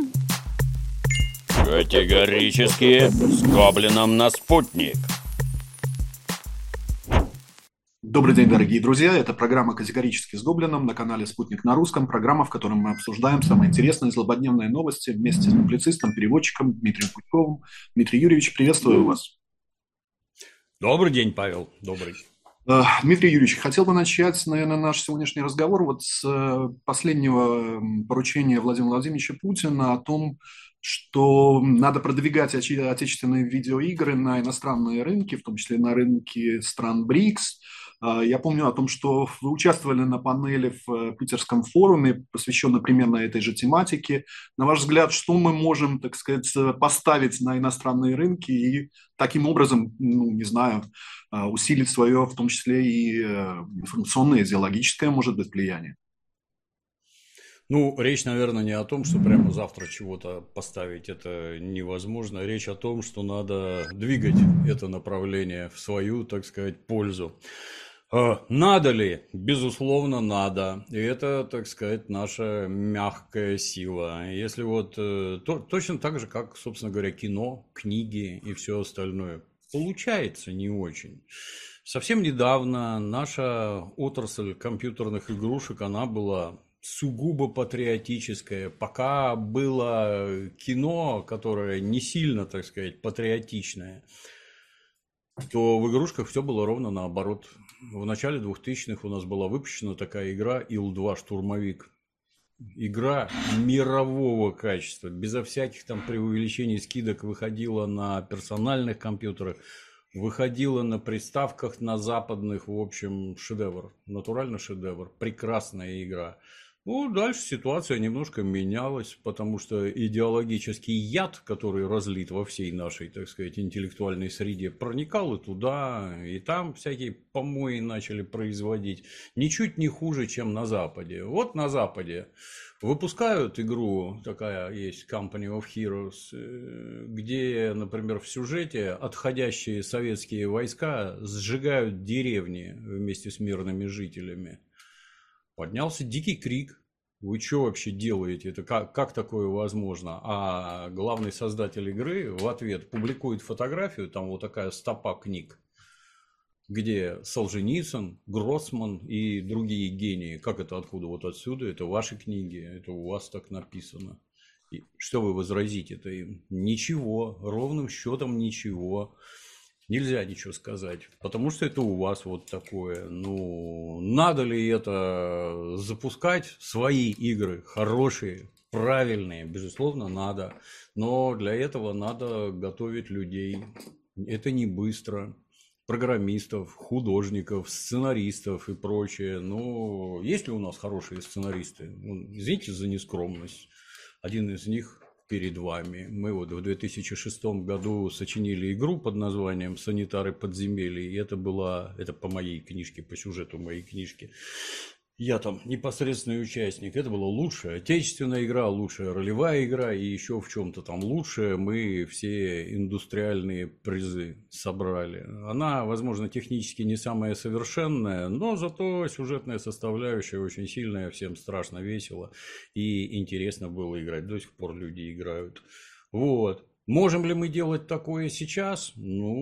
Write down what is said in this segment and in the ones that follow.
Категорически с Гоблином на спутник. Добрый день, дорогие друзья. Это программа «Категорически с Гоблином» на канале «Спутник на русском». Программа, в которой мы обсуждаем самые интересные злободневные новости вместе с публицистом, переводчиком Дмитрием Пучковым. Дмитрий Юрьевич, приветствую вас. Добрый день, Павел. Добрый. Дмитрий Юрьевич, хотел бы начать, наверное, наш сегодняшний разговор вот с последнего поручения Владимира Владимировича Путина о том, что надо продвигать отечественные видеоигры на иностранные рынки, в том числе на рынки стран БРИКС. Я помню о том, что вы участвовали на панели в Питерском форуме, посвященном примерно этой же тематике. На ваш взгляд, что мы можем, так сказать, поставить на иностранные рынки и таким образом, не знаю, усилить свое, в том числе и информационное, идеологическое, может быть, влияние? Речь, наверное, не о том, что прямо завтра чего-то поставить, это невозможно. Речь о том, что надо двигать это направление в свою, так сказать, пользу. Надо ли? Безусловно, надо. И это, так сказать, наша мягкая сила. Если точно так же, как, собственно говоря, кино, книги и все остальное. Получается не очень. Совсем недавно наша отрасль компьютерных игрушек, она была сугубо патриотическая. Пока было кино, которое не сильно, так сказать, патриотичное, то в игрушках все было ровно наоборот. В начале 2000-х у нас была выпущена такая игра Ил-2 «Штурмовик». Игра мирового качества, безо всяких там преувеличений, скидок, выходила на персональных компьютерах, выходила на приставках на западных, в общем, шедевр, натурально шедевр, прекрасная игра. Дальше ситуация немножко менялась, потому что идеологический яд, который разлит во всей нашей, так сказать, интеллектуальной среде, проникал и туда, и там всякие помои начали производить. Ничуть не хуже, чем на Западе. Вот на Западе выпускают игру, такая есть Company of Heroes, где, например, в сюжете отходящие советские войска сжигают деревни вместе с мирными жителями. Поднялся дикий крик. Вы что вообще делаете? Это как такое возможно? А главный создатель игры в ответ публикует фотографию, там вот такая стопа книг, где Солженицын, Гроссман и другие гении. Как это откуда? Вот отсюда, это ваши книги, это у вас так написано. И что вы возразите-то им? Ничего, ровным счетом ничего. Нельзя ничего сказать, потому что это у вас вот такое. Надо ли это запускать? Свои игры, хорошие, правильные, безусловно, надо. Но для этого надо готовить людей. Это не быстро. Программистов, художников, сценаристов и прочее. Есть ли у нас хорошие сценаристы? Извините за нескромность. Один из них перед вами. Мы в 2006 году сочинили игру под названием «Санитары подземелий». И это по моей книжке, по сюжету моей книжки. Я там непосредственный участник. Это была лучшая отечественная игра, лучшая ролевая игра и еще в чем-то там лучшее. Мы все индустриальные призы собрали. Она, возможно, технически не самая совершенная, но зато сюжетная составляющая очень сильная, всем страшно весело и интересно было играть. До сих пор люди играют. Можем ли мы делать такое сейчас?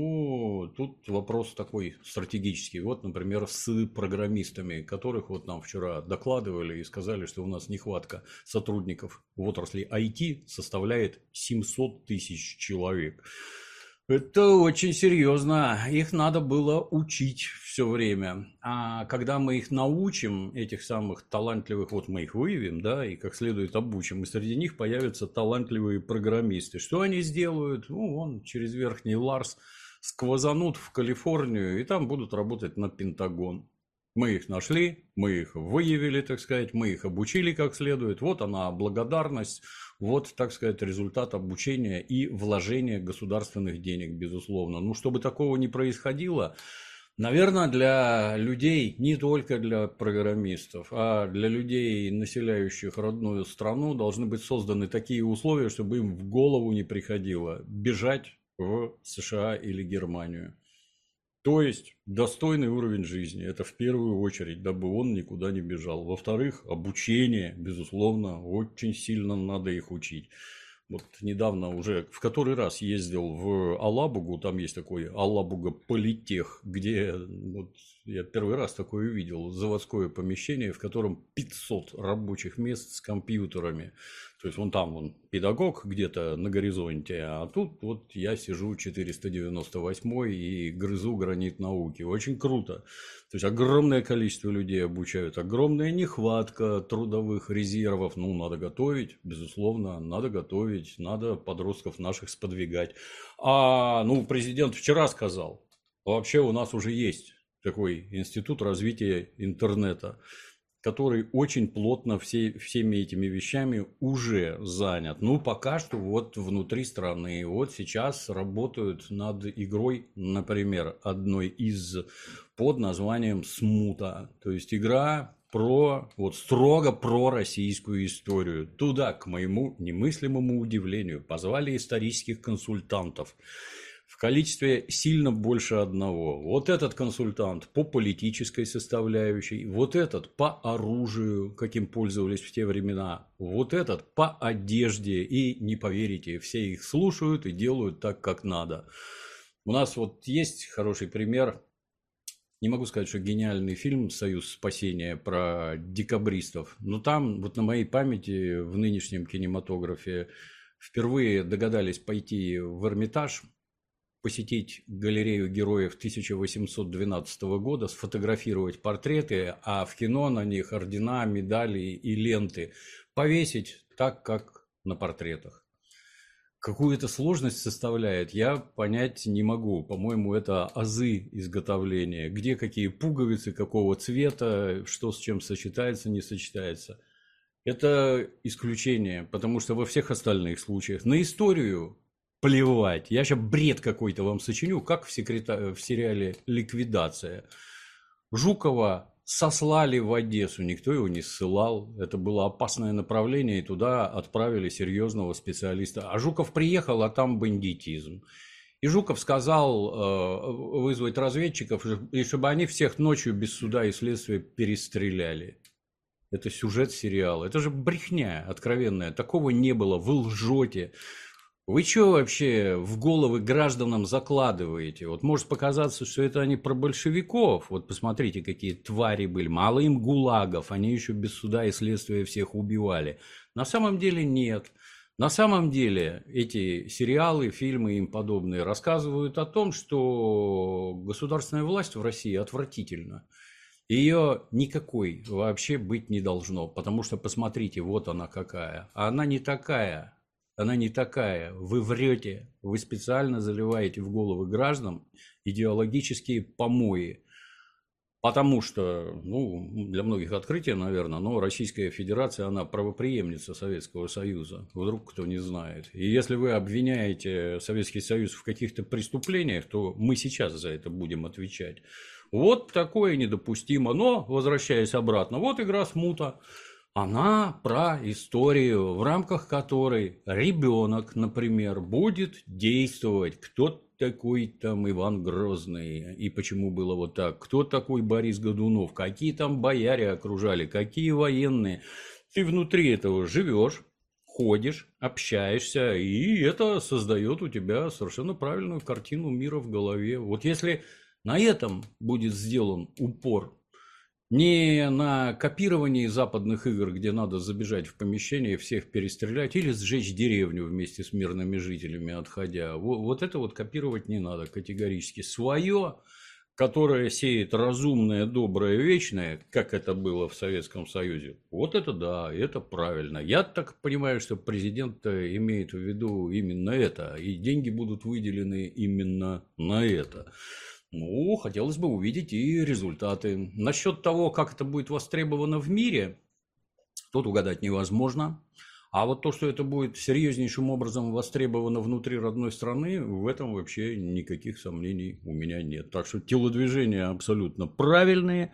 Тут вопрос такой стратегический. Например, с программистами, которых нам вчера докладывали и сказали, что у нас нехватка сотрудников в отрасли IT составляет 700 тысяч человек. Это очень серьезно. Их надо было учить все время. А когда мы их научим, этих самых талантливых, мы их выявим, да, и как следует обучим, и среди них появятся талантливые программисты. Что они сделают? Через Верхний Ларс сквозанут в Калифорнию, и там будут работать на Пентагон. Мы их нашли, мы их выявили, так сказать, мы их обучили как следует. Вот она благодарность, так сказать, результат обучения и вложения государственных денег, безусловно. Чтобы такого не происходило, наверное, для людей, не только для программистов, а для людей, населяющих родную страну, должны быть созданы такие условия, чтобы им в голову не приходило бежать в США или Германию. То есть достойный уровень жизни – это в первую очередь, дабы он никуда не бежал. Во-вторых, обучение, безусловно, очень сильно надо их учить. Вот недавно уже в который раз ездил в Алабугу, там есть такой Алабуга политех, где вот я первый раз такое увидел, заводское помещение, в котором 500 рабочих мест с компьютерами. То есть вон там вон педагог где-то на горизонте, а тут вот я сижу 498 и грызу гранит науки. Очень круто. То есть огромное количество людей обучают, огромная нехватка трудовых резервов. Ну, надо готовить, безусловно, надо готовить, надо подростков наших сподвигать. Ну, президент вчера сказал, вообще у нас уже есть такой институт развития интернета, который очень плотно всеми этими вещами уже занят. Ну, пока что вот внутри страны. Вот сейчас работают над игрой, например, одной из под названием «Смута». То есть игра строго про российскую историю. Туда, к моему немыслимому удивлению, позвали исторических консультантов в количестве сильно больше одного. Вот этот консультант по политической составляющей, вот этот по оружию, каким пользовались в те времена, вот этот по одежде. И не поверите, все их слушают и делают так, как надо. У нас вот есть хороший пример. Не могу сказать, что гениальный фильм «Союз спасения» про декабристов, но там вот на моей памяти в нынешнем кинематографе впервые догадались пойти в Эрмитаж, посетить галерею героев 1812 года, сфотографировать портреты, а в кино на них ордена, медали и ленты повесить так, как на портретах. Какую это сложность составляет, я понять не могу. По-моему, это азы изготовления. Где какие пуговицы, какого цвета, что с чем сочетается, не сочетается. Это исключение, потому что во всех остальных случаях на историю плевать. Я сейчас бред какой-то вам сочиню, как в сериале «Ликвидация». Жукова сослали в Одессу, никто его не ссылал. Это было опасное направление, и туда отправили серьезного специалиста. А Жуков приехал, а там бандитизм. И Жуков сказал вызвать разведчиков, и чтобы они всех ночью без суда и следствия перестреляли. Это сюжет сериала. Это же брехня откровенная. Такого не было. Вы лжете. Вы что вообще в головы гражданам закладываете? Вот может показаться, что это они про большевиков. Вот посмотрите, какие твари были. Мало им гулагов. Они еще без суда и следствия всех убивали. На самом деле нет. На самом деле эти сериалы, фильмы и им подобные рассказывают о том, что государственная власть в России отвратительна. Ее никакой вообще быть не должно, потому что посмотрите, вот она какая. А она не такая. Она не такая. Вы врете. Вы специально заливаете в головы граждан идеологические помои. Потому что, для многих открытие, наверное, но Российская Федерация, она правопреемница Советского Союза. Вдруг кто не знает. И если вы обвиняете Советский Союз в каких-то преступлениях, то мы сейчас за это будем отвечать. Вот такое недопустимо. Но, возвращаясь обратно, вот игра «Смута». Она про историю, в рамках которой ребенок, например, будет действовать. Кто такой там Иван Грозный и почему было вот так? Кто такой Борис Годунов? Какие там бояре окружали? Какие военные? Ты внутри этого живешь, ходишь, общаешься, и это создает у тебя совершенно правильную картину мира в голове. Вот если на этом будет сделан упор, не на копировании западных игр, где надо забежать в помещение, всех перестрелять или сжечь деревню вместе с мирными жителями, отходя. Вот это вот копировать не надо категорически. Свое, которое сеет разумное, доброе, вечное, как это было в Советском Союзе, вот это да, это правильно. Я так понимаю, что президент имеет в виду именно это, и деньги будут выделены именно на это. Хотелось бы увидеть и результаты. Насчет того, как это будет востребовано в мире, тут угадать невозможно. А вот то, что это будет серьезнейшим образом востребовано внутри родной страны, в этом вообще никаких сомнений у меня нет. Так что телодвижения абсолютно правильные.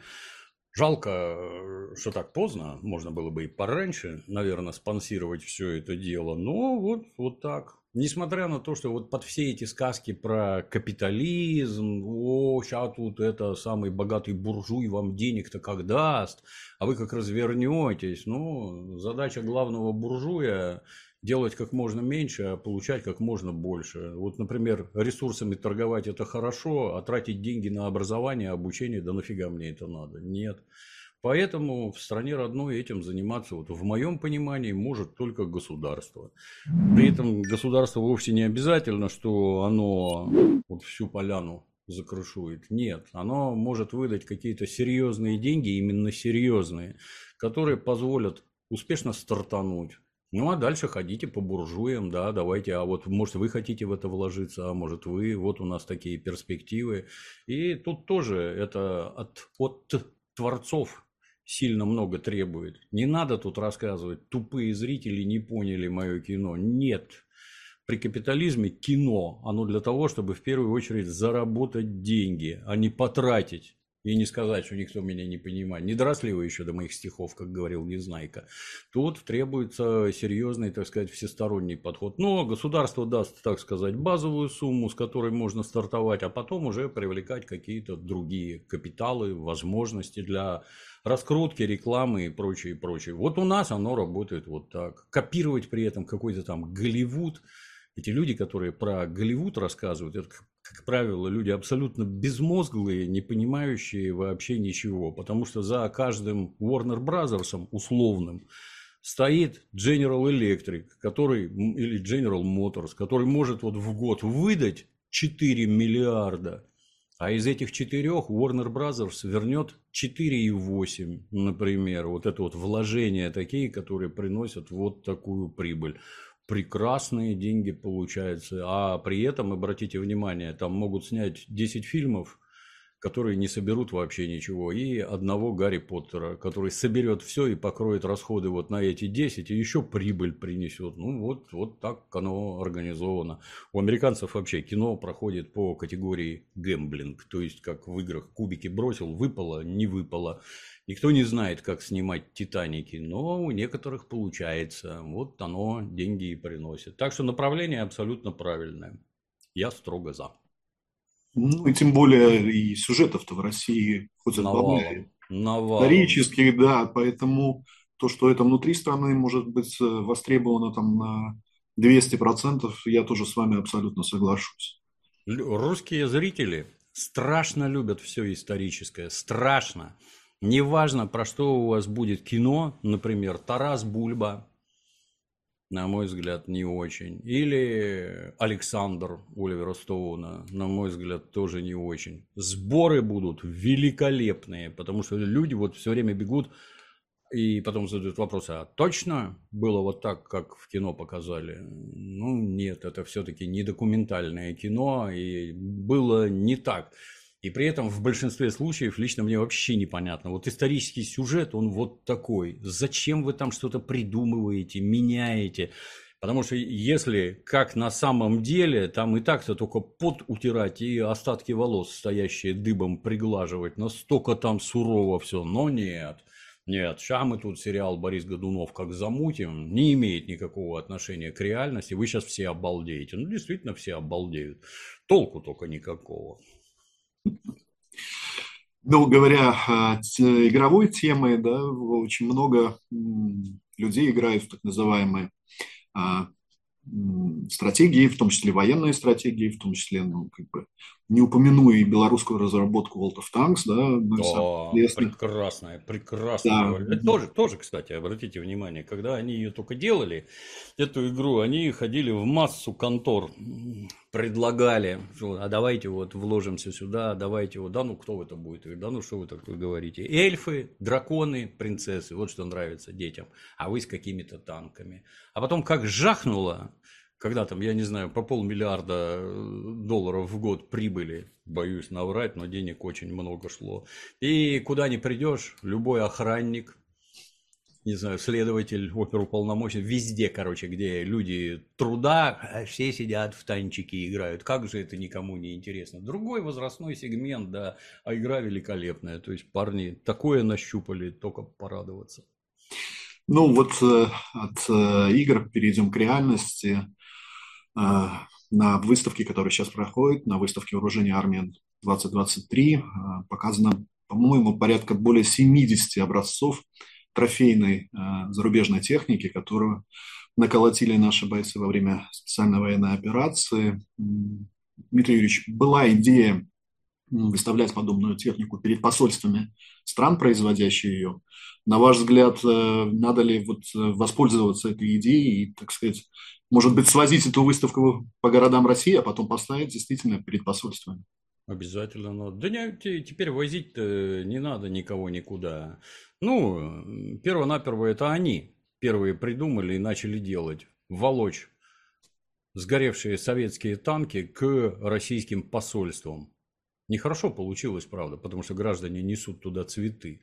Жалко, что так поздно. Можно было бы и пораньше, наверное, спонсировать все это дело. Но вот так. Несмотря на то, что вот под все эти сказки про капитализм, о, сейчас тут это самый богатый буржуй вам денег-то как даст, а вы как развернетесь. Ну, задача главного буржуя делать как можно меньше, а получать как можно больше. Вот, например, ресурсами торговать это хорошо, а тратить деньги на образование, обучение, да нафига мне это надо? Нет. Поэтому в стране родной этим заниматься, вот, в моем понимании, может только государство. При этом государство вовсе не обязательно, что оно вот всю поляну закрышует. Нет, оно может выдать какие-то серьезные деньги, именно серьезные, которые позволят успешно стартануть. Ну, а дальше ходите по буржуям, да, давайте, а вот, может, вы хотите в это вложиться, а может, вы, вот у нас такие перспективы. И тут тоже это от творцов сильно много требует. Не надо тут рассказывать, тупые зрители не поняли мое кино. Нет. При капитализме кино, оно для того, чтобы в первую очередь заработать деньги, а не потратить. И не сказать, что никто меня не понимает. Не доросли вы еще до моих стихов, как говорил Незнайка. Тут требуется серьезный, так сказать, всесторонний подход. Но государство даст, так сказать, базовую сумму, с которой можно стартовать, а потом уже привлекать какие-то другие капиталы, возможности для раскрутки, рекламы и прочее, прочее. Вот у нас оно работает вот так. Копировать при этом какой-то там Голливуд. Эти люди, которые про Голливуд рассказывают, это, как правило, люди абсолютно безмозглые, не понимающие вообще ничего. Потому что за каждым Warner Bros. Условным стоит General Electric, который, или General Motors, который может вот в год выдать 4 миллиарда. А из этих 4 Warner Bros. Вернет 4,8, например. Вот это вот вложения такие, которые приносят вот такую прибыль. Прекрасные деньги получаются. А при этом, обратите внимание, там могут снять 10 фильмов, которые не соберут вообще ничего, и одного Гарри Поттера, который соберет все и покроет расходы вот на эти 10, и еще прибыль принесет. Ну, вот так оно организовано. У американцев вообще кино проходит по категории гэмблинг, то есть как в играх кубики бросил, выпало, не выпало. Никто не знает, как снимать «Титаники», но у некоторых получается. Вот оно деньги и приносит. Так что направление абсолютно правильное. Я строго за. Ну, и тем более и сюжетов-то в России хоть Навалом. отбавляй. Навалом. Исторических, да, поэтому то, что это внутри страны может быть востребовано там на 200%, я тоже с вами абсолютно соглашусь. Русские зрители страшно любят все историческое. Страшно. Неважно, про что у вас будет кино, например, Тарас Бульба, на мой взгляд, не очень. Или Александр Оливера Стоуна, на мой взгляд, тоже не очень. Сборы будут великолепные, потому что люди вот все время бегут и потом задают вопрос, а точно было вот так, как в кино показали? Ну, нет, это все-таки не документальное кино, и было не так. И при этом в большинстве случаев лично мне вообще непонятно. Вот исторический сюжет, он вот такой. Зачем вы там что-то придумываете, меняете? Потому что если как на самом деле, там и так-то только пот утирать и остатки волос, стоящие дыбом, приглаживать. Настолько там сурово все. Но нет. Нет, сейчас мы тут сериал Борис Годунов как замутим, не имеет никакого отношения к реальности. Вы сейчас все обалдеете. Ну, действительно, все обалдеют. Толку только никакого. Ну, говоря игровой темой, да, очень много людей играют в так называемые а, стратегии, в том числе военные стратегии, в том числе, ну, как бы, не упомяну и белорусскую разработку World of Tanks, да, ну, Да, прекрасная, прекрасная да, игра. Это тоже, кстати, обратите внимание, когда они ее только делали, эту игру, они ходили в массу контор, предлагали, что, а давайте вот вложимся сюда, давайте вот, да ну кто это будет, да ну что вы такое говорите, эльфы, драконы, принцессы, вот что нравится детям, а вы с какими-то танками. А потом как жахнуло, когда там, я не знаю, по $500 миллиона в год прибыли, боюсь наврать, но денег очень много шло. И куда ни придешь, любой охранник, не знаю, следователь, оперуполномоченный, везде, короче, где люди труда, все сидят в танчики играют. Как же это никому не интересно? Другой возрастной сегмент, да, а игра великолепная. То есть парни такое нащупали, только порадоваться. Ну вот от игр перейдем к реальности. На выставке, которая сейчас проходит, на выставке вооружения армии 2023, показано, по-моему, порядка более 70 образцов трофейной зарубежной техники, которую наколотили наши бойцы во время специальной военной операции. Дмитрий Юрьевич, была идея выставлять подобную технику перед посольствами стран, производящих ее. На ваш взгляд, надо ли воспользоваться этой идеей и, так сказать, может быть, свозить эту выставку по городам России, а потом поставить действительно перед посольствами? Обязательно надо. Да не, теперь возить-то не надо никого никуда. Ну, перво-наперво это они первые придумали и начали делать. Волочь сгоревшие советские танки к российским посольствам. Нехорошо получилось, правда, потому что граждане несут туда цветы.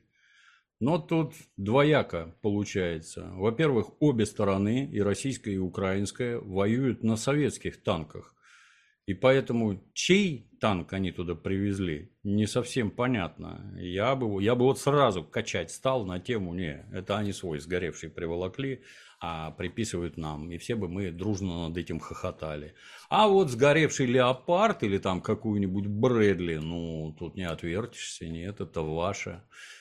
Но тут двояко получается. Во-первых, обе стороны, и российская, и украинская, воюют на советских танках. И поэтому чей танк они туда привезли, не совсем понятно. Я бы вот сразу качать стал на тему, не, это они свой сгоревший приволокли, а приписывают нам. И все бы мы дружно над этим хохотали. А вот сгоревший Леопард или там какую-нибудь Брэдли, ну, тут не отвертишься, нет, это ваше.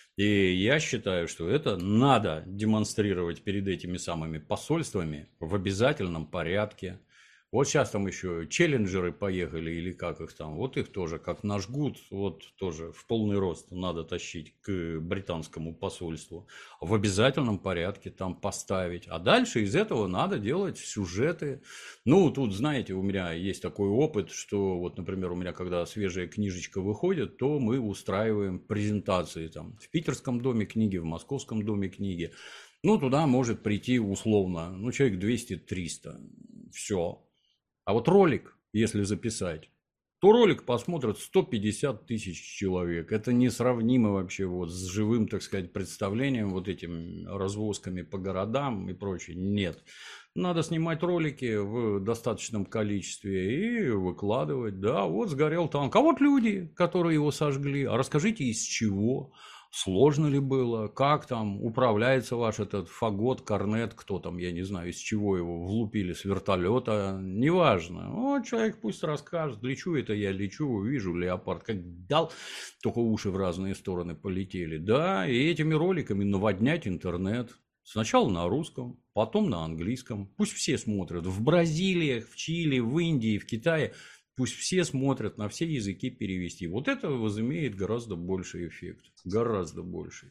И я считаю, что это надо демонстрировать перед этими самыми посольствами в обязательном порядке. Вот сейчас там еще челленджеры поехали, или как их там, вот их тоже, как нажгут, вот тоже в полный рост надо тащить к британскому посольству. В обязательном порядке там поставить. А дальше из этого надо делать сюжеты. Ну, тут, знаете, у меня есть такой опыт, что вот, например, у меня, когда свежая книжечка выходит, то мы устраиваем презентации там в Питерском доме книги, в Московском доме книги. Ну, туда может прийти условно, ну, человек 200-300. Все. А вот ролик, если записать, то ролик посмотрят 150 тысяч человек. Это несравнимо вообще вот с живым, так сказать, представлением, вот этим развозками по городам и прочее. Нет. Надо снимать ролики в достаточном количестве и выкладывать. Да, вот сгорел танк. А вот люди, которые его сожгли. А расскажите, из чего? Сложно ли было? Как там управляется ваш этот фагот, корнет, кто там, я не знаю, из чего его влупили, с вертолета, неважно. Вот человек пусть расскажет, лечу это я, лечу, вижу Леопард, как дал, только уши в разные стороны полетели. Да, и этими роликами наводнять интернет. Сначала на русском, потом на английском. Пусть все смотрят. В Бразилии, в Чили, в Индии, в Китае. Пусть все смотрят, на все языки перевести. Вот это возымеет гораздо больший эффект. Гораздо больший.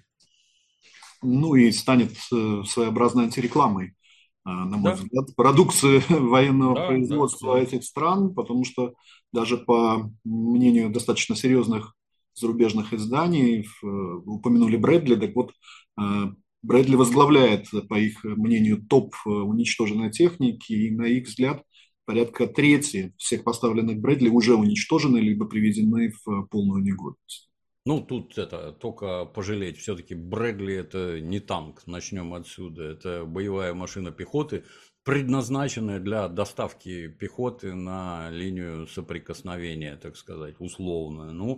Ну и станет своеобразной антирекламой, на мой Да, взгляд, продукции военного да, да, производства да. этих стран, потому что даже по мнению достаточно серьезных зарубежных изданий, упомянули Брэдли, так вот, Брэдли возглавляет, по их мнению, топ уничтоженной техники, и на их взгляд порядка трети всех поставленных Брэдли уже уничтожены, либо приведены в полную негодность. Ну, тут это только пожалеть. Все-таки Брэдли это не танк. Начнем отсюда. Это боевая машина пехоты, предназначенная для доставки пехоты на линию соприкосновения, так сказать, условно. Ну,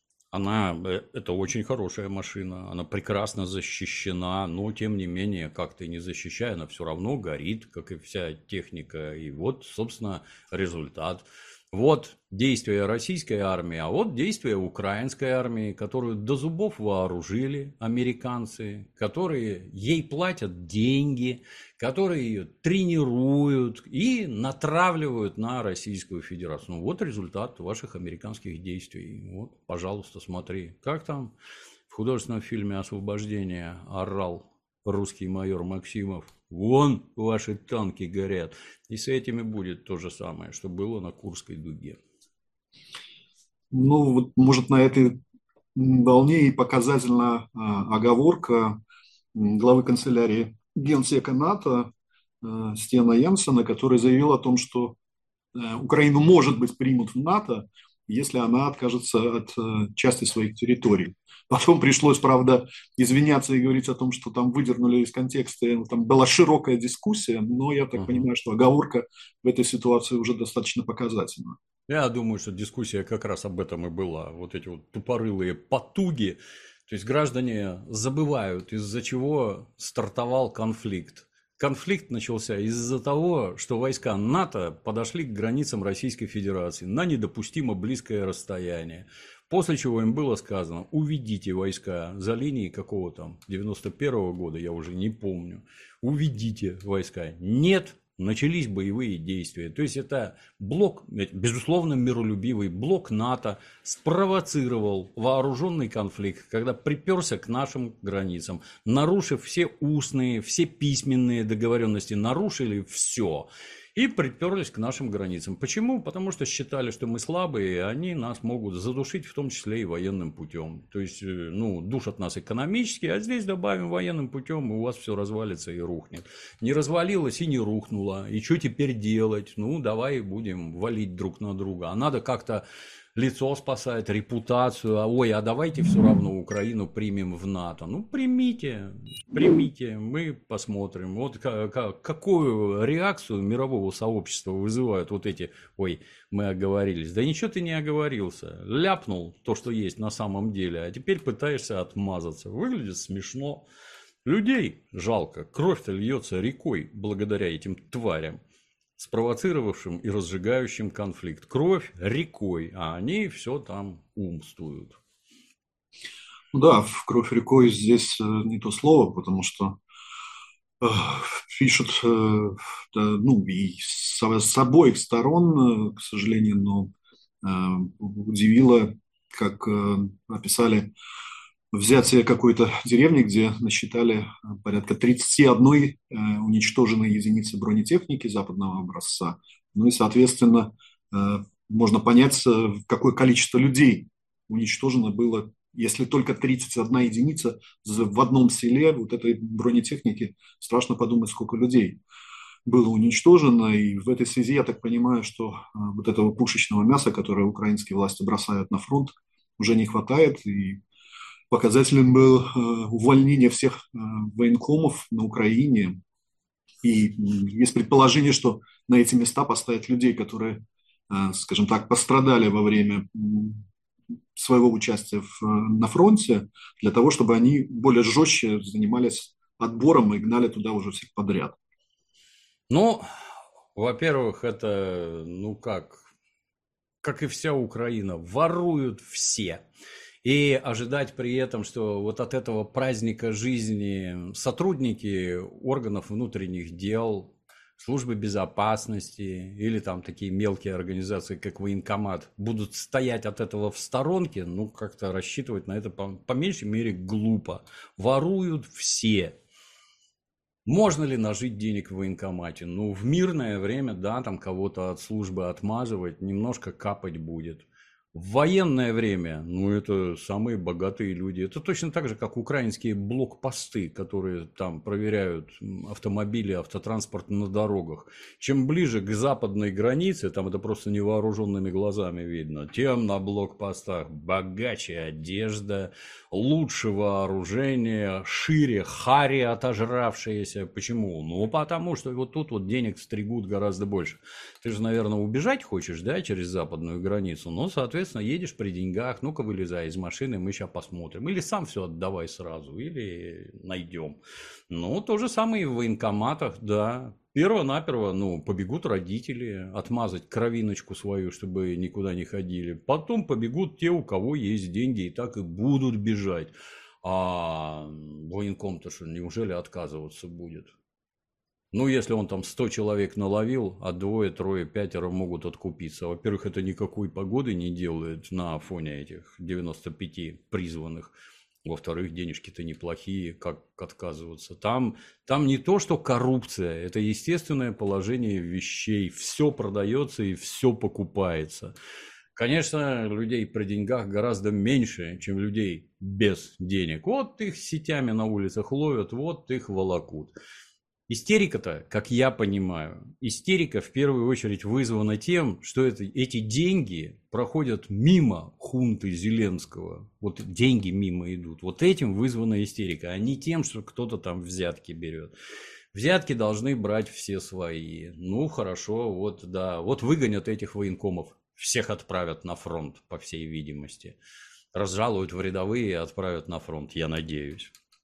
это очень хорошая машина, она прекрасно защищена, но тем не менее, как ты не защищай, она все равно горит, как и вся техника. И вот, собственно, результат. Вот действия российской армии, а вот действия украинской армии, которую до зубов вооружили американцы, которые ей платят деньги, которые ее тренируют и натравливают на Российскую Федерацию. Ну, вот результат ваших американских действий. Вот, пожалуйста, смотри. Как там в художественном фильме «Освобождение» орал русский майор Максимов: вон ваши танки горят. И с этими будет то же самое, что было на Курской дуге. Ну, вот, может, на этой волне и показательна оговорка главы канцелярии генсека НАТО Стена Йенсена, который заявил о том, что Украину, может быть, примут в НАТО, если она откажется от части своих территорий. Потом пришлось, правда, извиняться и говорить о том, что там выдернули из контекста, там была широкая дискуссия, но я так Угу. понимаю, что оговорка в этой ситуации уже достаточно показательна. Я думаю, что дискуссия как раз об этом и была. Вот эти вот тупорылые потуги. То есть граждане забывают, из-за чего стартовал конфликт. Конфликт начался из-за того, что войска НАТО подошли к границам Российской Федерации на недопустимо близкое расстояние. После чего им было сказано: уведите войска за линией какого там 91-го года, я уже не помню. Уведите войска. Нет, начались боевые действия. То есть это блок, безусловно, миролюбивый блок НАТО спровоцировал вооруженный конфликт, когда приперся к нашим границам, нарушив все устные, все письменные договоренности, нарушили все. И приперлись к нашим границам. Почему? Потому что считали, что мы слабые, и они нас могут задушить, в том числе и военным путем. То есть, душат нас экономически, а здесь добавим военным путем, и у вас все развалится и рухнет. Не развалилось и не рухнуло. И что теперь делать? Давай будем валить друг на друга. А надо как-то лицо спасать, репутацию. А давайте все равно Украину примем в НАТО. Примите, мы посмотрим. Вот какую реакцию мирового сообщества вызывают вот эти: мы оговорились. Да ничего ты не оговорился. Ляпнул то, что есть на самом деле, а теперь пытаешься отмазаться. Выглядит смешно. Людей жалко. Кровь-то льется рекой благодаря этим тварям, спровоцировавшим и разжигающим конфликт. Кровь рекой, а они все там умствуют. Да, в кровь рекой здесь не то слово, потому что пишут и с обоих сторон, к сожалению, но удивило, как описали взятие какой-то деревни, где насчитали порядка 31 уничтоженной единицы бронетехники западного образца. И, соответственно, можно понять, какое количество людей уничтожено было, если только 31 единица в одном селе вот этой бронетехники. Страшно подумать, сколько людей было уничтожено. И в этой связи я так понимаю, что вот этого пушечного мяса, которое украинские власти бросают на фронт, уже не хватает. И показателем было увольнение всех военкомов на Украине. И есть предположение, что на эти места поставят людей, которые, скажем так, пострадали во время своего участия на фронте, для того, чтобы они более жестче занимались отбором и гнали туда уже всех подряд. Во-первых, это, как и вся Украина, воруют все. И ожидать при этом, что вот от этого праздника жизни сотрудники органов внутренних дел, службы безопасности или там такие мелкие организации, как военкомат, будут стоять от этого в сторонке, как-то рассчитывать на это по меньшей мере глупо. Воруют все. Можно ли нажить денег в военкомате? В мирное время, да, там кого-то от службы отмазывать, немножко капать будет. В военное время, это самые богатые люди. Это точно так же, как украинские блокпосты, которые там проверяют автомобили, автотранспорт на дорогах. Чем ближе к западной границе, там это просто невооруженными глазами видно, тем на блокпостах богаче одежда, лучше вооружение, шире хари отожравшиеся. Почему? Потому что вот тут вот денег стригут гораздо больше. Ты же, наверное, убежать хочешь, да, через западную границу? Соответственно, едешь при деньгах, ну-ка вылезай из машины, мы сейчас посмотрим. Или сам все отдавай сразу, или найдем. То же самое и в военкоматах, да. Перво-наперво, побегут родители отмазать кровиночку свою, чтобы никуда не ходили. Потом побегут те, у кого есть деньги, и так и будут бежать. А военком-то что, неужели отказываться будет? Если он там 100 человек наловил, а 2, 3, 5 могут откупиться. Во-первых, это никакой погоды не делает на фоне этих 95 призванных. Во-вторых, денежки-то неплохие, как отказываться. Там не то, что коррупция, это естественное положение вещей. Все продается и все покупается. Конечно, людей при деньгах гораздо меньше, чем людей без денег. Вот их сетями на улицах ловят, вот их волокут. Истерика-то, как я понимаю, истерика в первую очередь вызвана тем, что эти деньги проходят мимо хунты Зеленского. Вот деньги мимо идут. Вот этим вызвана истерика, а не тем, что кто-то там взятки берет. Взятки должны брать все свои. Хорошо, вот выгонят этих военкомов. Всех отправят на фронт, по всей видимости. Разжалуют в рядовые и отправят на фронт, я надеюсь.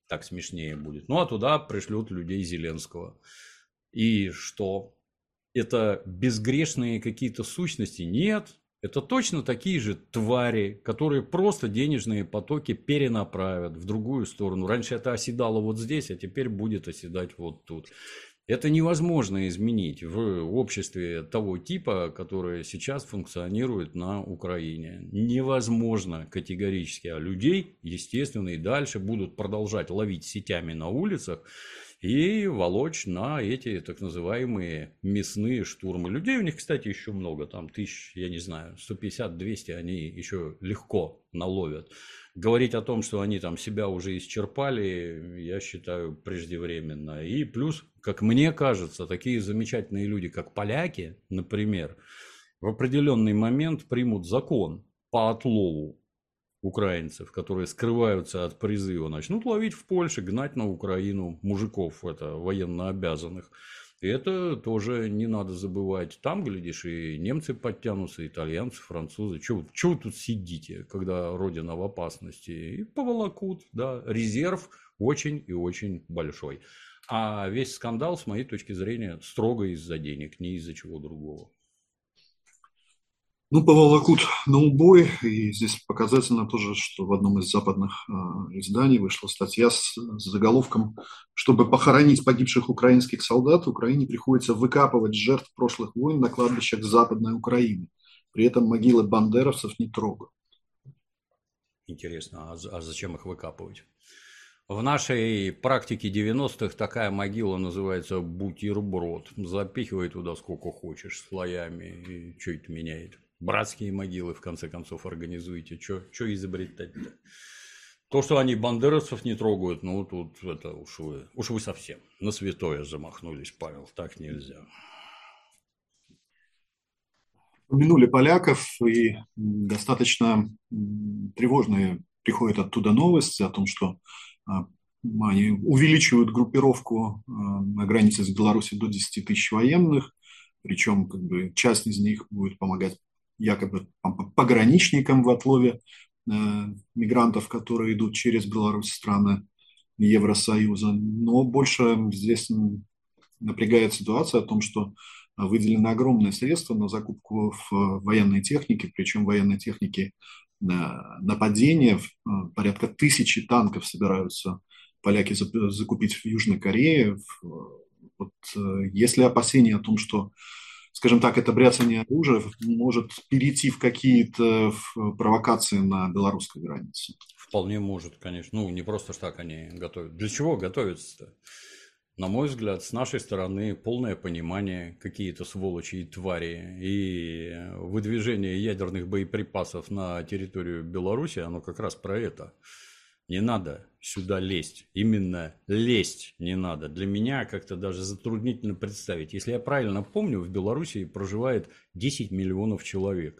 Так смешнее будет. Ну, а туда пришлют людей Зеленского. И что? Это безгрешные какие-то сущности? Нет. Это точно такие же твари, которые просто денежные потоки перенаправят в другую сторону. Раньше это оседало вот здесь, а теперь будет оседать вот тут. Это невозможно изменить в обществе того типа, которое сейчас функционирует на Украине. Невозможно категорически. А людей, естественно, и дальше будут продолжать ловить сетями на улицах и волочь на эти так называемые мясные штурмы. Людей у них, кстати, еще много. Там тысяч, я не знаю, 150-200 они еще легко наловят. Говорить о том, что они там себя уже исчерпали, я считаю преждевременно. И плюс, как мне кажется, такие замечательные люди, как поляки, например, в определенный момент примут закон по отлову украинцев, которые скрываются от призыва, начнут ловить в Польше, гнать на Украину мужиков военно обязанных. И это тоже не надо забывать. Там, глядишь, и немцы подтянутся, итальянцы, французы. Чего вы тут сидите, когда родина в опасности? И поволокут, да. Резерв очень и очень большой. А весь скандал, с моей точки зрения, строго из-за денег, не из-за чего другого. Ну, поволокут на убой, и здесь показательно тоже, что в одном из западных изданий вышла статья с заголовком: чтобы похоронить погибших украинских солдат, Украине приходится выкапывать жертв прошлых войн на кладбищах Западной Украины. При этом могилы бандеровцев не трогают. Интересно, а зачем их выкапывать? В нашей практике 90-х такая могила называется бутерброд. Запихивай туда сколько хочешь, слоями, и что это меняет? Братские могилы, в конце концов, организуйте. Что изобретать-то? То, что они бандеровцев не трогают, ну, тут это уж вы совсем на святое замахнулись, Павел. Так нельзя. Упомянули поляков, и достаточно тревожные приходят оттуда новости о том, что они увеличивают группировку на границе с Беларусью до 10 тысяч военных, причем как бы часть из них будет помогать якобы пограничникам в отлове мигрантов, которые идут через Беларусь, страны Евросоюза. Но больше здесь напрягает ситуация о том, что выделены огромные средства на закупку военной техники, причем военной техники нападения. Порядка 1000 танков собираются поляки закупить в Южной Корее. Вот, есть ли опасения о том, что, скажем так, это бряцание оружия может перейти в какие-то провокации на белорусской границе? Вполне может, конечно. Ну, не просто ж так они готовят. Для чего готовятся-то? На мой взгляд, с нашей стороны полное понимание, какие-то сволочи и твари, и выдвижение ядерных боеприпасов на территорию Беларуси, оно как раз про это. Не надо сюда лезть. Именно лезть не надо. Для меня как-то даже затруднительно представить. Если я правильно помню, в Беларуси проживает 10 миллионов человек.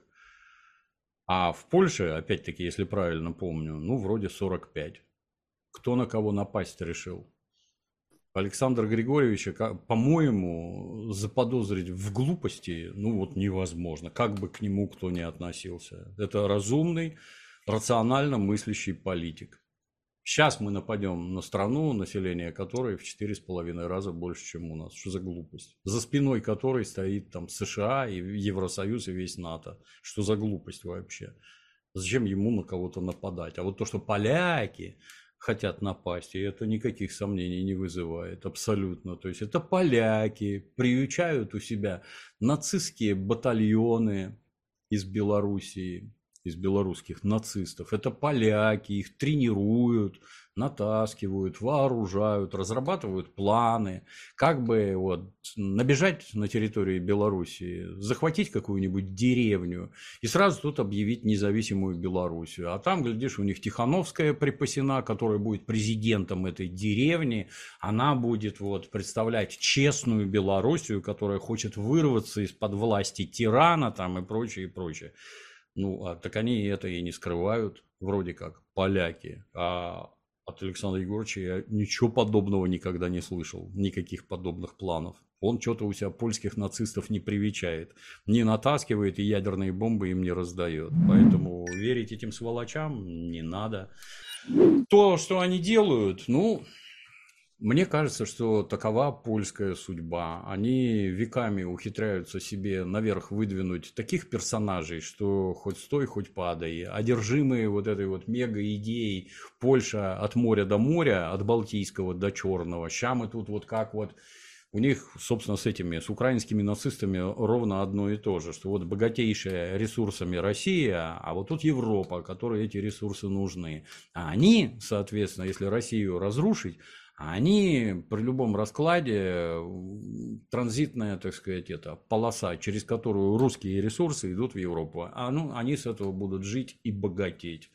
А в Польше, опять-таки, если правильно помню, ну, вроде 45. Кто на кого напасть решил? Александра Григорьевича, по-моему, заподозрить в глупости, ну вот невозможно, как бы к нему кто ни относился. Это разумный, рационально мыслящий политик. Сейчас мы нападем на страну, население которой в 4,5 раза больше, чем у нас. Что за глупость? За спиной которой стоит там США и Евросоюз и весь НАТО. Что за глупость вообще? Зачем ему на кого-то нападать? А вот то, что поляки хотят напасть, и это никаких сомнений не вызывает абсолютно. То есть это поляки приучают у себя нацистские батальоны из Белоруссии, из белорусских нацистов. Это поляки, их тренируют, натаскивают, вооружают, разрабатывают планы, как бы вот набежать на территории Белоруссии, захватить какую-нибудь деревню и сразу тут объявить независимую Белоруссию. А там, глядишь, у них Тихановская припасена, которая будет президентом этой деревни. Она будет вот представлять честную Белоруссию, которая хочет вырваться из-под власти тирана там и прочее, и прочее. Ну, так они это и не скрывают, вроде как, поляки. А от Александра Егоровича я ничего подобного никогда не слышал, никаких подобных планов. Он что-то у себя польских нацистов не привечает, не натаскивает и ядерные бомбы им не раздает. Поэтому верить этим сволочам не надо. То, что они делают, ну, мне кажется, что такова польская судьба. Они веками ухитряются себе наверх выдвинуть таких персонажей, что хоть стой, хоть падай. Одержимые вот этой вот мега-идеей Польша от моря до моря, от Балтийского до Черного. Ща мы тут вот как вот... У них, собственно, с украинскими нацистами ровно одно и то же, что вот богатейшая ресурсами Россия, а вот тут Европа, которой эти ресурсы нужны. А они, соответственно, если Россию разрушить, они при любом раскладе транзитная, так сказать, это полоса, через которую русские ресурсы идут в Европу. А ну, они с этого будут жить и богатеть.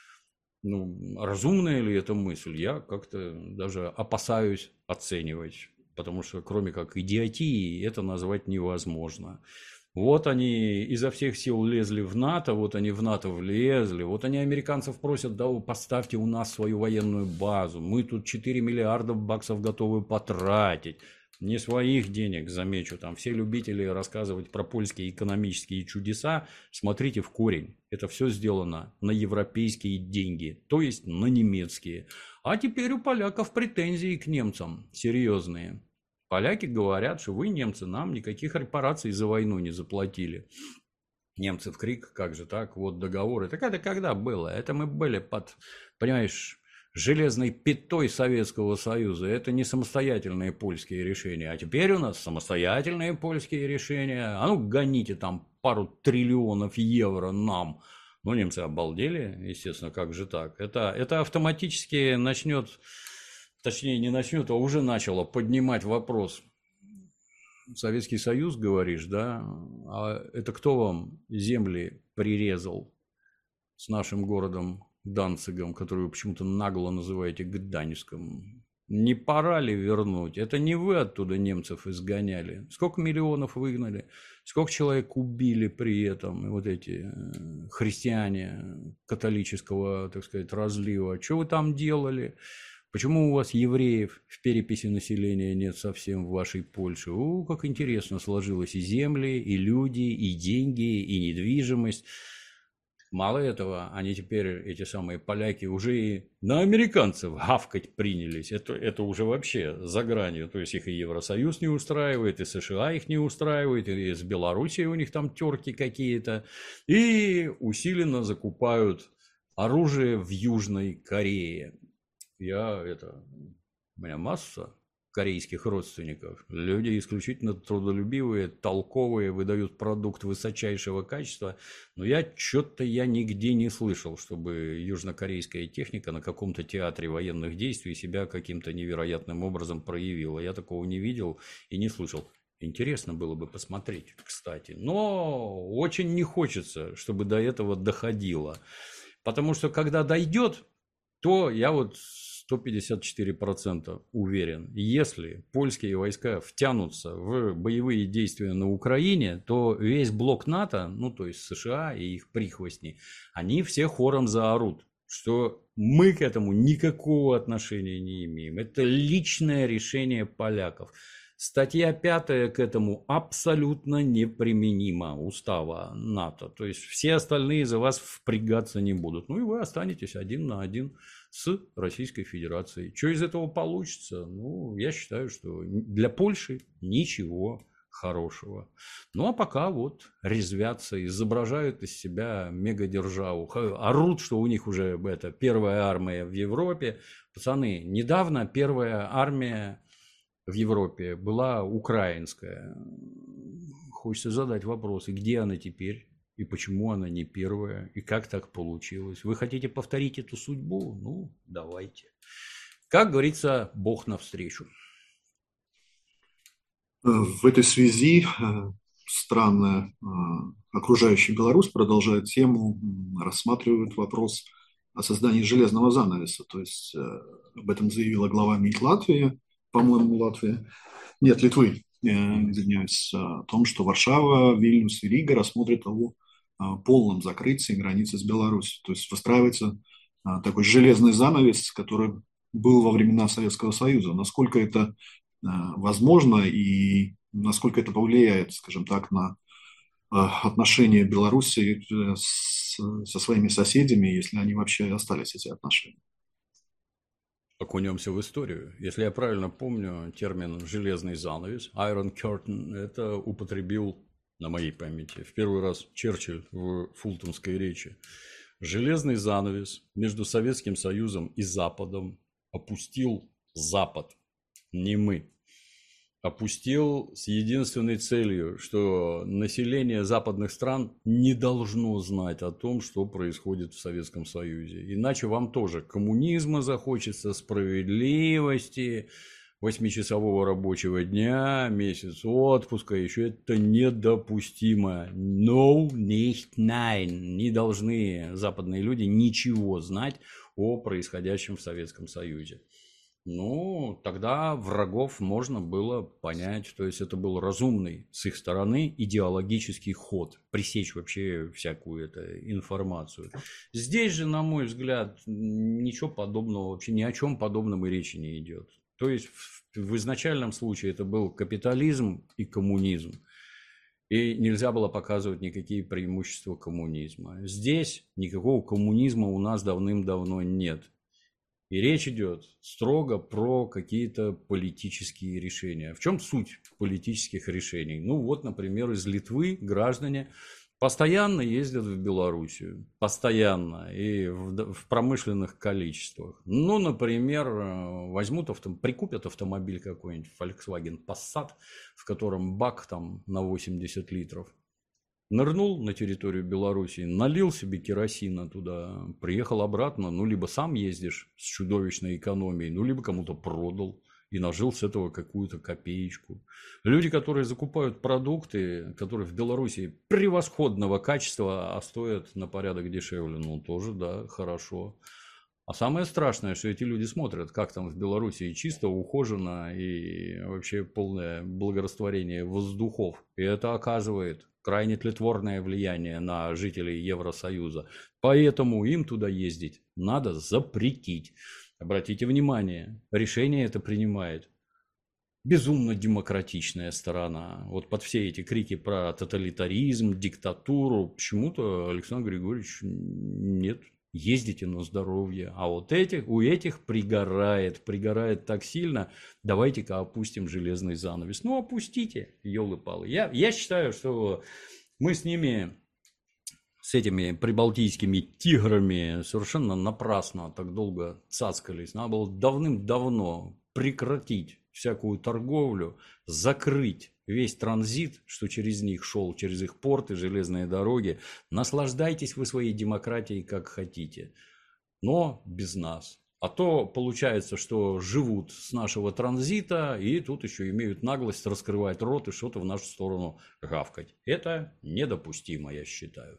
Ну, разумная ли эта мысль? Я как-то даже опасаюсь оценивать. Потому что кроме как идиотии это назвать невозможно. Вот они изо всех сил лезли в НАТО, вот они в НАТО влезли, вот они американцев просят, да, поставьте у нас свою военную базу, мы тут 4 миллиарда баксов готовы потратить. Не своих денег, замечу, там все любители рассказывать про польские экономические чудеса, смотрите в корень. Это все сделано на европейские деньги, то есть на немецкие. А теперь у поляков претензии к немцам серьезные. Поляки говорят, что вы, немцы, нам никаких репараций за войну не заплатили. Немцы в крик, как же так, вот договоры. Так это когда было? Это мы были под, понимаешь, железной пятой Советского Союза. Это не самостоятельные польские решения. А теперь у нас самостоятельные польские решения. А ну гоните там пару триллионов евро нам. Ну, немцы обалдели, естественно, как же так. Это автоматически начнет, точнее не начнет, а уже начало поднимать вопрос. Советский Союз, говоришь, да? А это кто вам земли прирезал с нашим городом Данцигом, который вы почему-то нагло называете Гданьском? Не пора ли вернуть? Это не вы оттуда немцев изгоняли. Сколько миллионов выгнали? Сколько человек убили при этом? И вот эти христиане католического, так сказать, разлива. Что вы там делали? Почему у вас евреев в переписи населения нет совсем в вашей Польше? О, как интересно сложилось и земли, и люди, и деньги, и недвижимость. Мало этого, они теперь, эти самые поляки, уже и на американцев гавкать принялись. Это уже вообще за гранью. То есть их и Евросоюз не устраивает, и США их не устраивает, и с Белоруссией у них там терки какие-то. И усиленно закупают оружие в Южной Корее. У меня масса корейских родственников. Люди исключительно трудолюбивые, толковые, выдают продукт высочайшего качества. Но я нигде не слышал, чтобы южнокорейская техника на каком-то театре военных действий себя каким-то невероятным образом проявила. Я такого не видел и не слышал. Интересно было бы посмотреть, кстати. Но очень не хочется, чтобы до этого доходило. Потому что когда дойдет, то я вот 154% уверен, если польские войска втянутся в боевые действия на Украине, то весь блок НАТО, ну то есть США и их прихвостни, они все хором заорут, что мы к этому никакого отношения не имеем. Это личное решение поляков. Статья 5 к этому абсолютно неприменима, устава НАТО. То есть все остальные за вас впрягаться не будут. Ну и вы останетесь один на один с Российской Федерацией. Что из этого получится? Ну, я считаю, что для Польши ничего хорошего. Ну, а пока вот резвятся, изображают из себя мегадержаву. Орут, что у них уже это первая армия в Европе. Пацаны, недавно первая армия в Европе была украинская. Хочется задать вопрос, и где она теперь? И почему она не первая? И как так получилось? Вы хотите повторить эту судьбу? Ну, давайте. Как говорится, Бог навстречу. В этой связи страны, окружающие Беларусь, продолжают тему, рассматривают вопрос о создании железного занавеса. То есть об этом заявила глава МИД Латвии, по-моему, Латвия. Нет, Литвы, извиняюсь, о том, что Варшава, Вильнюс и Рига рассмотрят о полном закрытии границы с Беларусью. То есть выстраивается такой железный занавес, который был во времена Советского Союза. Насколько это возможно и насколько это повлияет, скажем так, на отношения Беларуси со своими соседями, если они вообще остались, эти отношения? окунемся в историю. Если я правильно помню, термин «железный занавес», «Iron Curtain», это употребил, на моей памяти, в первый раз Черчилль в Фултонской речи. Железный занавес между Советским Союзом и Западом опустил Запад, не мы. Опустил с единственной целью, что население западных стран не должно знать о том, что происходит в Советском Союзе. Иначе вам тоже коммунизма захочется, справедливости, 8-часового рабочего дня, месяц отпуска. Еще это недопустимо. No, nicht, nein. Не должны западные люди ничего знать о происходящем в Советском Союзе. Ну, тогда врагов можно было понять, то есть это был разумный с их стороны идеологический ход, пресечь вообще всякую эту информацию. Здесь же, на мой взгляд, ничего подобного, вообще ни о чем подобном и речи не идет. То есть в изначальном случае это был капитализм и коммунизм, и нельзя было показывать никакие преимущества коммунизма. Здесь никакого коммунизма у нас давным-давно нет. И речь идет строго про какие-то политические решения. В чем суть политических решений? Ну вот, например, из Литвы граждане постоянно ездят в Белоруссию. Постоянно. И в промышленных количествах. Ну, например, прикупят автомобиль какой-нибудь, Volkswagen Passat, в котором бак там на 80 литров. Нырнул на территорию Белоруссии, налил себе керосина туда, приехал обратно, ну, либо сам ездишь с чудовищной экономией, ну, либо кому-то продал и нажил с этого какую-то копеечку. Люди, которые закупают продукты, которые в Белоруссии превосходного качества, а стоят на порядок дешевле, ну, тоже, да, хорошо. А самое страшное, что эти люди смотрят, как там в Белоруссии чисто, ухоженно и вообще полное благорастворение воздухов. И это оказывает крайне тлетворное влияние на жителей Евросоюза. Поэтому им туда ездить надо запретить. Обратите внимание, решение это принимает безумно демократичная сторона. Вот под все эти крики про тоталитаризм, диктатуру, почему-то Александр Григорьевич нет. Ездите на здоровье. А вот у этих пригорает так сильно. Давайте-ка опустим железный занавес. Ну, опустите, елы-палы. Я считаю, что мы с этими прибалтийскими тиграми совершенно напрасно так долго цацкались. Надо было давным-давно прекратить всякую торговлю, закрыть весь транзит, что через них шел, через их порты, железные дороги. Наслаждайтесь вы своей демократией как хотите, но без нас. А то получается, что живут с нашего транзита и тут еще имеют наглость раскрывать рот и что-то в нашу сторону гавкать. Это недопустимо, я считаю.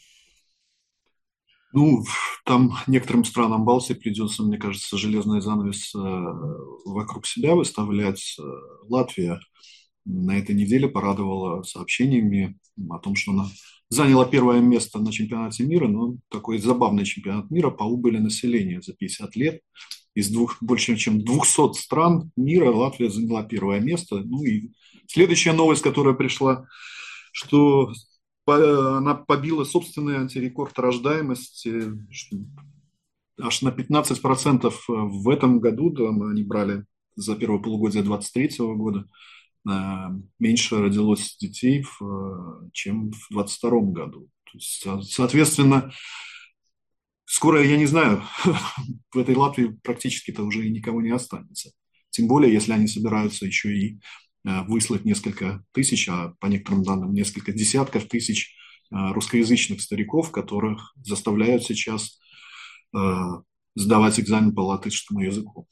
Ну, там некоторым странам Балтии придется, мне кажется, железный занавес вокруг себя выставлять. Латвия на этой неделе порадовала сообщениями о том, что она заняла первое место на чемпионате мира, но такой забавный чемпионат мира по убыли населения за 50 лет. Из больше чем 200 стран мира Латвия заняла первое место. Ну и следующая новость, которая пришла, что она побила собственный антирекорд рождаемости, аж на 15% в этом году, да, они брали за первое полугодие 2023 года, меньше родилось детей, чем в 2022 году. То есть, соответственно, скоро, я не знаю, в этой Латвии практически-то уже и никого не останется. Тем более, если они собираются еще и выслать несколько тысяч, а по некоторым данным несколько десятков тысяч русскоязычных стариков, которых заставляют сейчас сдавать экзамен по латышскому языку.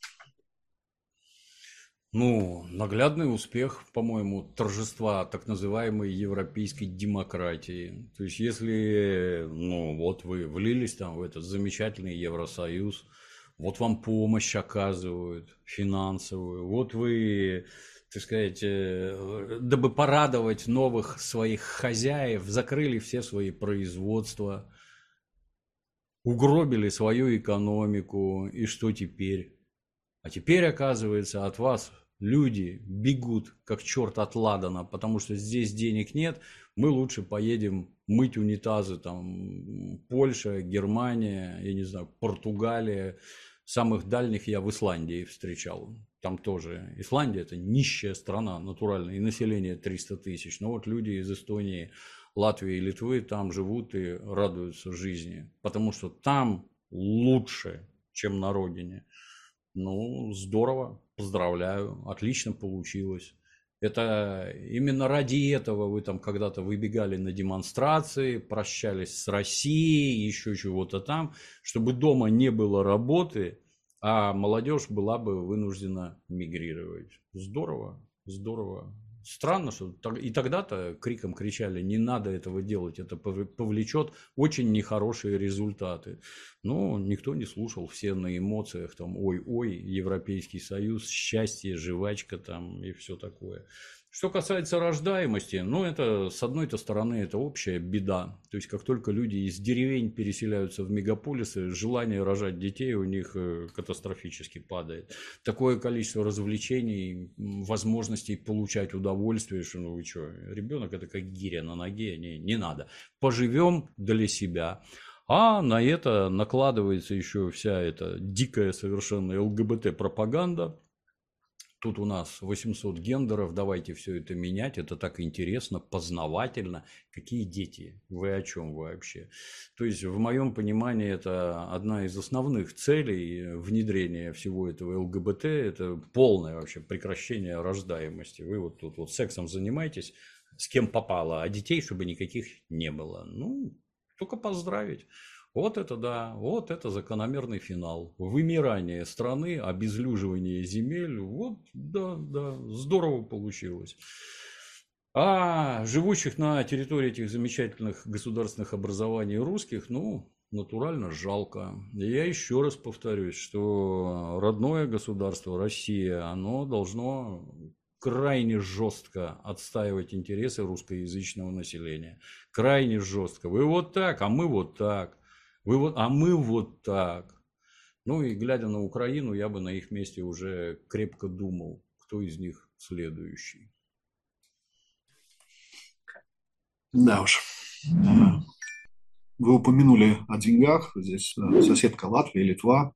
Ну, наглядный успех, по-моему, торжества так называемой европейской демократии. То есть, если, ну, вот вы влились там в этот замечательный Евросоюз, вот вам помощь оказывают, финансовую, вот вы, так сказать, дабы порадовать новых своих хозяев, закрыли все свои производства, угробили свою экономику, и что теперь? А теперь, оказывается, от вас люди бегут, как черт от ладана, потому что здесь денег нет, мы лучше поедем мыть унитазы, там, Польша, Германия, я не знаю, Португалия, Самых дальних я в Исландии встречал. Там тоже. Исландия – это нищая страна, натурально, и население 300 тысяч. Но вот люди из Эстонии, Латвии и Литвы там живут и радуются жизни. Потому что там лучше, чем на родине. Ну, здорово, поздравляю, отлично получилось. Это именно ради этого вы там когда-то выбегали на демонстрации, прощались с Россией, еще чего-то там, чтобы дома не было работы, а молодежь была бы вынуждена мигрировать. Здорово, здорово. Странно, что и тогда-то криком кричали, не надо этого делать, это повлечет очень нехорошие результаты. Но никто не слушал, все на эмоциях, там, ой-ой, Европейский Союз, счастье, жвачка там и все такое. Что касается рождаемости, ну, это, с одной-то стороны, это общая беда. То есть, как только люди из деревень переселяются в мегаполисы, желание рожать детей у них катастрофически падает. Такое количество развлечений, возможностей получать удовольствие, что, ну, вы что, ребенок это как гиря на ноге, не надо. Поживем для себя. А на это накладывается еще вся эта дикая совершенно ЛГБТ-пропаганда. Тут у нас 800 гендеров, давайте все это менять, это так интересно, познавательно. Какие дети? Вы о чем вообще? То есть, в моем понимании, это одна из основных целей внедрения всего этого ЛГБТ, это полное вообще прекращение рождаемости. Вы вот тут вот сексом занимаетесь, с кем попало, а детей, чтобы никаких не было. Ну, только поздравить. Вот это да, вот это закономерный финал. Вымирание страны, обезлюживание земель. Вот, да, здорово получилось. А живущих на территории этих замечательных государственных образований русских, ну, натурально жалко. И я еще раз повторюсь, что родное государство, Россия, оно должно крайне жестко отстаивать интересы русскоязычного населения. Крайне жестко. Вы вот так, а мы вот так. А мы вот так. Ну и глядя на Украину, я бы на их месте уже крепко думал, кто из них следующий. Да уж. Вы упомянули о деньгах. Здесь соседка Латвия, Литва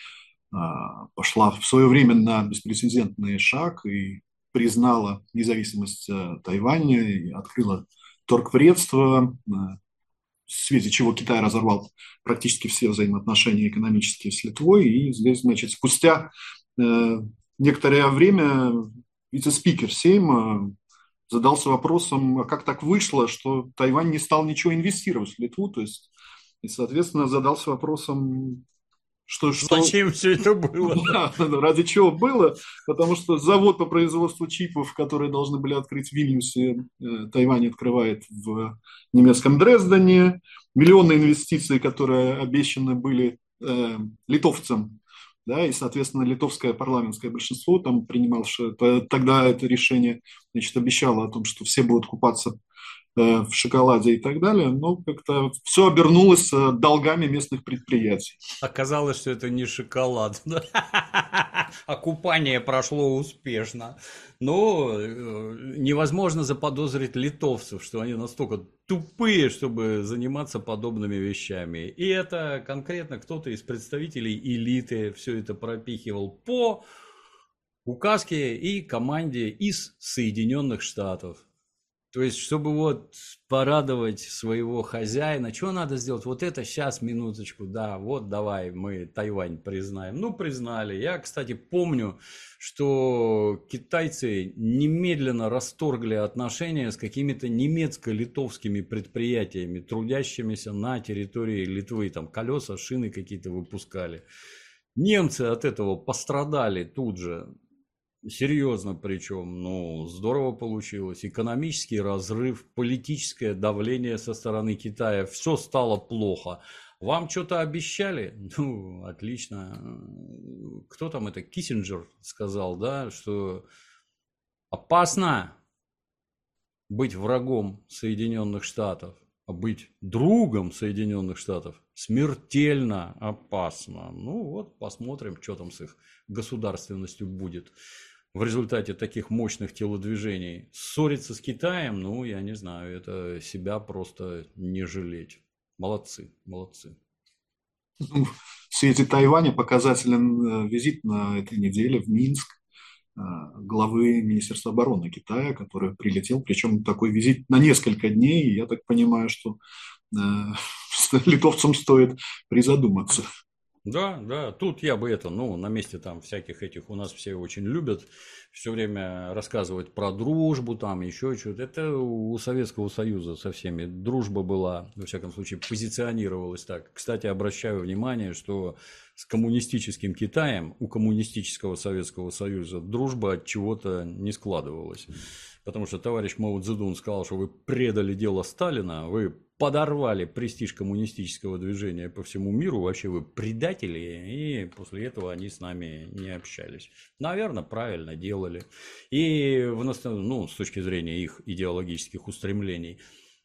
пошла в свое время на беспрецедентный шаг и признала независимость Тайваня и открыла торгпредство, в свете чего Китай разорвал практически все взаимоотношения экономические с Литвой. И здесь, значит, спустя некоторое время вице-спикер Сейма задался вопросом, а как так вышло, что Тайвань не стал ничего инвестировать в Литву, то есть, и, соответственно, задался вопросом, Зачем все это было? Да, ради чего было, потому что завод по производству чипов, которые должны были открыть в Вильнюсе, Тайвань открывает в немецком Дрездене, миллионы инвестиций, которые обещаны были литовцам, да, и, соответственно, литовское парламентское большинство, там принимавшее тогда это решение, значит, обещало о том, что все будут купаться в шоколаде и так далее, но как-то все обернулось долгами местных предприятий. Оказалось, что это не шоколад. А купание прошло успешно. Но невозможно заподозрить литовцев, что они настолько тупые, чтобы заниматься подобными вещами. И это конкретно кто-то из представителей элиты все это пропихивал по указке и команде из Соединенных Штатов. То есть, чтобы вот порадовать своего хозяина, что надо сделать? Вот это сейчас, минуточку, да, вот давай мы Тайвань признаем. Ну, признали. Я, кстати, помню, что китайцы немедленно расторгли отношения с какими-то немецко-литовскими предприятиями, трудящимися на территории Литвы. Там колеса, шины какие-то выпускали. Немцы от этого пострадали тут же. Серьезно причем, ну, здорово получилось. Экономический разрыв, политическое давление со стороны Китая. Все стало плохо. Вам что-то обещали? Ну, отлично. Кто там это? Киссинджер сказал, да, что опасно быть врагом Соединенных Штатов, а быть другом Соединенных Штатов смертельно опасно. Ну вот, посмотрим, что там с их государственностью будет. В результате таких мощных телодвижений ссориться с Китаем, ну, я не знаю, это себя просто не жалеть. Молодцы, молодцы. Ну, в свете Тайваня показателен визит на этой неделе в Минск главы Министерства обороны Китая, который прилетел, причем такой визит на несколько дней, и я так понимаю, что э, литовцам стоит призадуматься. Да, да, тут я бы ну, на месте там всяких этих, у нас все очень любят все время рассказывать про дружбу, там еще что-то. Это у Советского Союза со всеми дружба была, во всяком случае, позиционировалась так. Кстати, обращаю внимание, что с коммунистическим Китаем у коммунистического Советского Союза дружба от чего-то не складывалась. Потому что товарищ Мао Цзэдун сказал, что вы предали дело Сталина, вы подорвали престиж коммунистического движения по всему миру, вообще вы предатели, и после этого они с нами не общались. Наверное, правильно делали. И ну, с точки зрения их идеологических устремлений.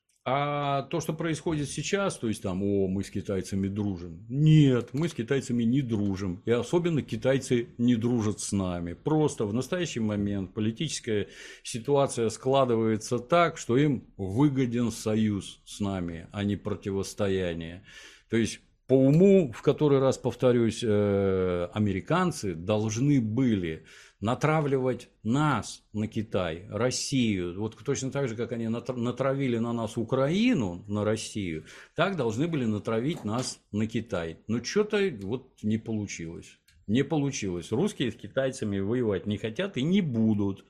А то, что происходит сейчас, то есть там, мы с китайцами дружим. Нет, мы с китайцами не дружим. И особенно китайцы не дружат с нами. Просто в настоящий момент политическая ситуация складывается так, что им выгоден союз с нами, а не противостояние. То есть по уму, в который раз повторюсь, американцы должны были натравливать нас на Китай, Россию, вот точно так же, как они натравили на нас Украину, на Россию, так должны были натравить нас на Китай. Но что-то вот не получилось. Не получилось. Русские с китайцами воевать не хотят и не будут.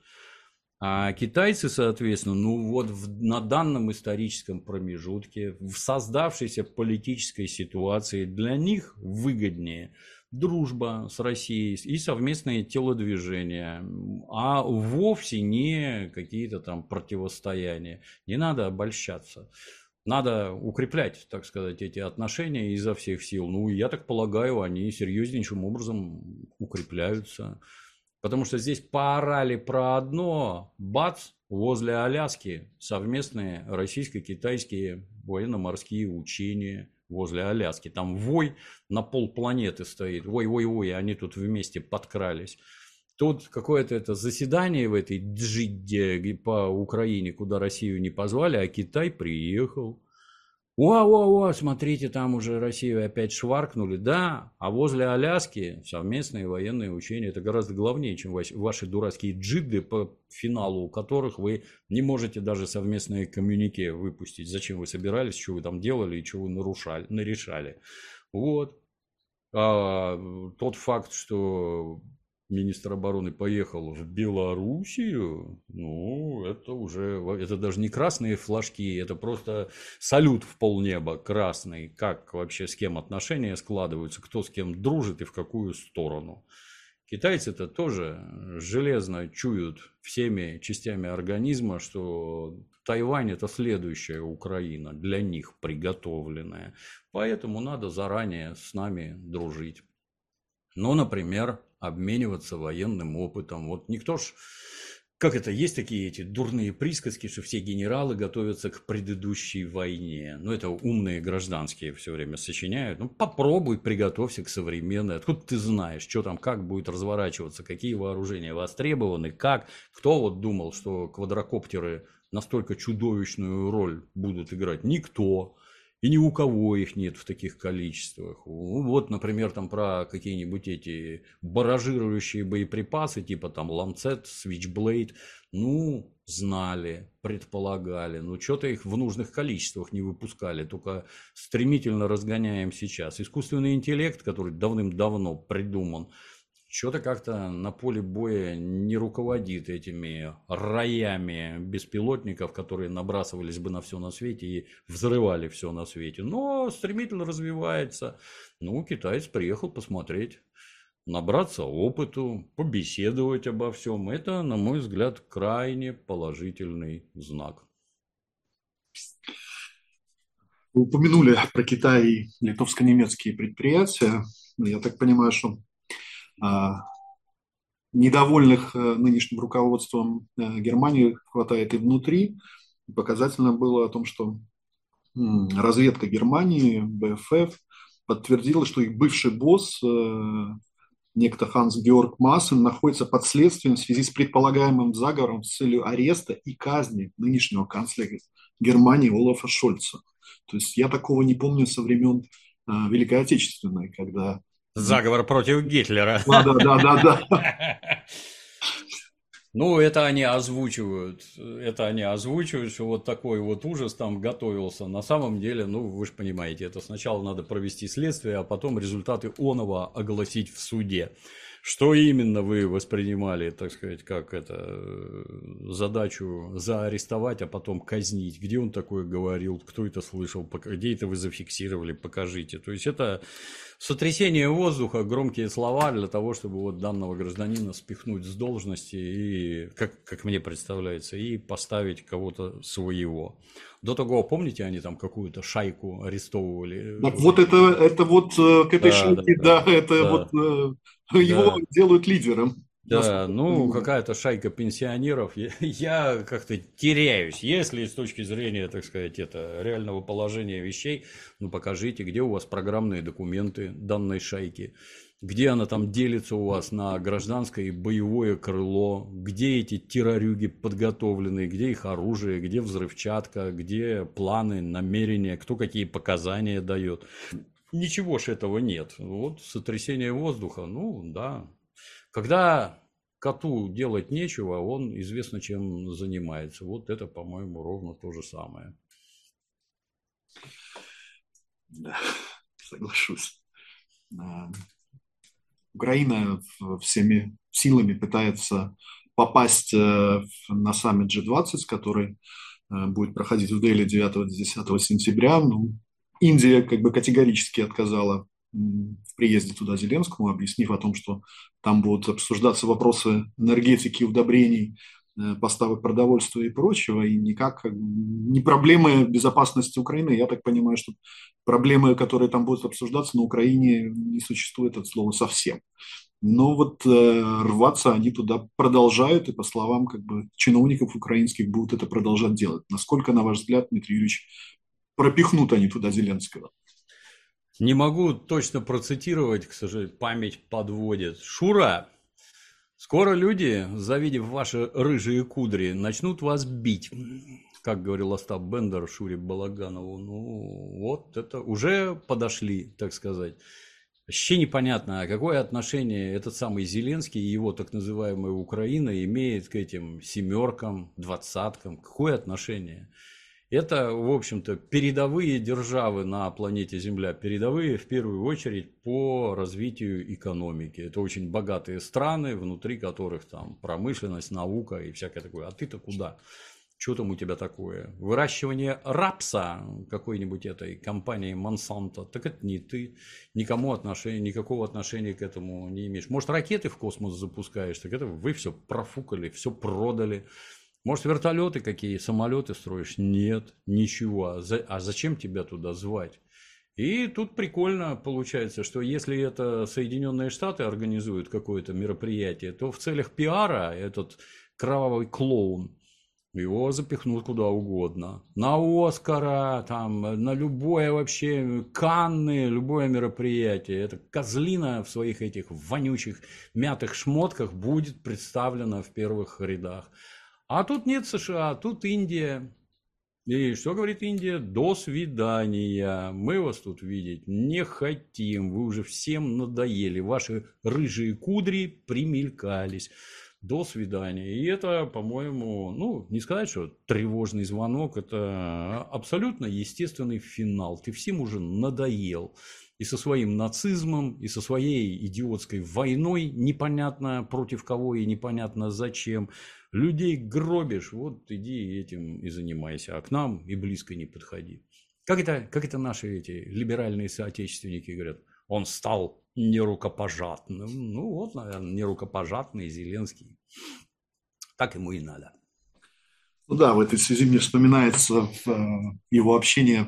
А китайцы, соответственно, ну вот на данном историческом промежутке, в создавшейся политической ситуации, для них выгоднее дружба с Россией и совместные телодвижения, а вовсе не какие-то там противостояния. Не надо обольщаться. Надо укреплять, так сказать, эти отношения изо всех сил. Ну, я так полагаю, они серьезнейшим образом укрепляются. Потому что здесь поорали про одно, бац, возле Аляски совместные российско-китайские военно-морские учения возле Аляски. Там вой на полпланеты стоит. Вой-вой-вой, они тут вместе подкрались. Тут какое-то это заседание в этой Джидде по Украине, куда Россию не позвали, а Китай приехал. О, смотрите, там уже Россию опять шваркнули. Да, а возле Аляски совместные военные учения. Это гораздо главнее, чем ваши дурацкие джидды, по финалу у которых вы не можете даже совместные коммюнике выпустить. Зачем вы собирались, что вы там делали и что вы нарешали. Вот. А тот факт, что министр обороны поехал в Белоруссию, ну, это даже не красные флажки, это просто салют в полнеба красный, как вообще с кем отношения складываются, кто с кем дружит и в какую сторону. Китайцы-то тоже железно чуют всеми частями организма, что Тайвань – это следующая Украина, для них приготовленная. Поэтому надо заранее с нами дружить. Ну, например, обмениваться военным опытом. Вот никто ж, как это, есть такие эти дурные присказки, что все генералы готовятся к предыдущей войне. Ну, это умные гражданские все время сочиняют. Ну, попробуй, приготовься к современной. Откуда ты знаешь, что там, как будет разворачиваться, какие вооружения востребованы, как. Кто вот думал, что квадрокоптеры настолько чудовищную роль будут играть? Никто. И ни у кого их нет в таких количествах. Вот, например, там про какие-нибудь эти баражирующие боеприпасы, типа там Lancet, Switchblade, ну, знали, предполагали, но что-то их в нужных количествах не выпускали, только стремительно разгоняем сейчас. Искусственный интеллект, который давным-давно придуман, что-то как-то на поле боя не руководит этими роями беспилотников, которые набрасывались бы на все на свете и взрывали все на свете. Но стремительно развивается. Ну, китаец приехал посмотреть, набраться опыту, побеседовать обо всем. Это, на мой взгляд, крайне положительный знак. Вы упомянули про Китай и литовско-немецкие предприятия. Я так понимаю, что недовольных нынешним руководством Германии хватает и внутри. Показательно было о том, что разведка Германии, БФФ, подтвердила, что их бывший босс, некто Ханс-Георг Массен, находится под следствием в связи с предполагаемым заговором с целью ареста и казни нынешнего канцлера Германии Олафа Шольца. То есть я такого не помню со времен Великой Отечественной, когда... Заговор против Гитлера. Да, да, да, да, да. Ну, это они озвучивают, что вот такой вот ужас там готовился. На самом деле, ну, вы же понимаете, это сначала надо провести следствие, а потом результаты оного огласить в суде. Что именно вы воспринимали, так сказать, как задачу заарестовать, а потом казнить? Где он такое говорил, кто это слышал, где это вы зафиксировали, покажите. То есть это сотрясение воздуха, громкие слова для того, чтобы вот данного гражданина спихнуть с должности и, как мне представляется, и поставить кого-то своего. До того, помните, они там какую-то шайку арестовывали? Так вот это вот к этой Да, да, шутке, да, да, это вот да, его да. делают лидером, Да, насколько я ну, понимаю. какая-то шайка пенсионеров. Я как-то теряюсь. Если с точки зрения, так сказать, реального положения вещей, ну, покажите, где у вас программные документы данной шайки, где она там делится у вас на гражданское и боевое крыло, где эти террорюги подготовлены, где их оружие, где взрывчатка, где планы, намерения, кто какие показания дает. Ничего ж этого нет. Вот сотрясение воздуха, ну, да. Когда коту делать нечего, он известно чем занимается. Вот это, по-моему, ровно то же самое. Да, соглашусь. Украина всеми силами пытается попасть на саммит G20, который будет проходить в Дели 9-10 сентября. Ну, Индия как бы категорически отказала в приезде туда Зеленскому, объяснив о том, что там будут обсуждаться вопросы энергетики, удобрений, поставок продовольствия и прочего, и никак не проблемы безопасности Украины. Я так понимаю, что проблемы, которые там будут обсуждаться на Украине, не существует от слова совсем. Но вот рваться они туда продолжают, и по словам как бы чиновников украинских будут это продолжать делать. Насколько, на ваш взгляд, Дмитрий Юрьевич, пропихнут они туда Зеленского? Не могу точно процитировать, к сожалению, память подводит. Шура, скоро люди, завидев ваши рыжие кудри, начнут вас бить. Как говорил Остап Бендер Шуре Балаганову. Ну, вот это уже подошли, так сказать. Вообще непонятно, а какое отношение этот самый Зеленский и его так называемая Украина имеет к этим семеркам, двадцаткам. Какое отношение? Это, в общем-то, передовые державы на планете Земля, передовые в первую очередь по развитию экономики. Это очень богатые страны, внутри которых там промышленность, наука и всякое такое. А ты-то куда? Что там у тебя такое? Выращивание рапса какой-нибудь этой компании Monsanto, так это не ты. Никакого отношения к этому не имеешь. Может, ракеты в космос запускаешь, так это вы все профукали, все продали. Может, вертолеты какие, самолеты строишь? Нет, ничего. А зачем тебя туда звать? И тут прикольно получается, что если это Соединенные Штаты организуют какое-то мероприятие, то в целях пиара этот кровавый клоун его запихнут куда угодно. На Оскара, там, на любое вообще, Канны, любое мероприятие. Эта козлина в своих этих вонючих, мятых шмотках будет представлена в первых рядах. А тут нет США, тут Индия. И что говорит Индия? До свидания. Мы вас тут видеть не хотим. Вы уже всем надоели. Ваши рыжие кудри примелькались. До свидания. И это, по-моему, ну, не сказать, что тревожный звонок, это абсолютно естественный финал. Ты всем уже надоел. И со своим нацизмом, и со своей идиотской войной, непонятно против кого и непонятно зачем. Людей гробишь, вот иди этим и занимайся, а к нам и близко не подходи. Как это наши эти либеральные соотечественники говорят? Он стал нерукопожатным. Ну вот, наверное, нерукопожатный Зеленский. Так ему и надо. Ну да, в этой связи мне вспоминается его общение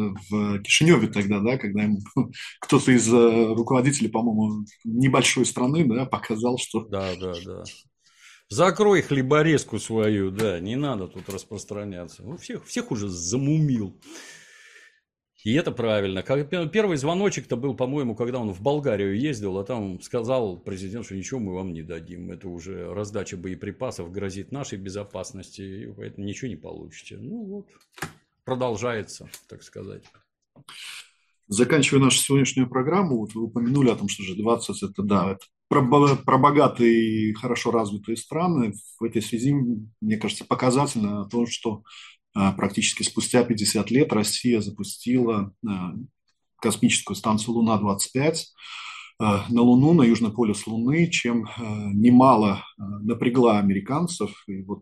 в Кишиневе тогда, да, когда ему кто-то из руководителей, по-моему, небольшой страны, да, показал, что... Да. Закрой хлеборезку свою, да, не надо тут распространяться. Ну, всех уже замумил. И это правильно. Первый звоночек-то был, по-моему, когда он в Болгарию ездил, а там сказал президент, что ничего мы вам не дадим. Это уже раздача боеприпасов грозит нашей безопасности, и поэтому ничего не получите. Ну вот, продолжается, так сказать. Заканчивая нашу сегодняшнюю программу, вот вы упомянули о том, что G20 это, да, это про богатые и хорошо развитые страны. В этой связи, мне кажется, показательно то, что практически спустя 50 лет Россия запустила космическую станцию «Луна-25» на Луну, на Южный полюс Луны, чем немало напрягла американцев. И вот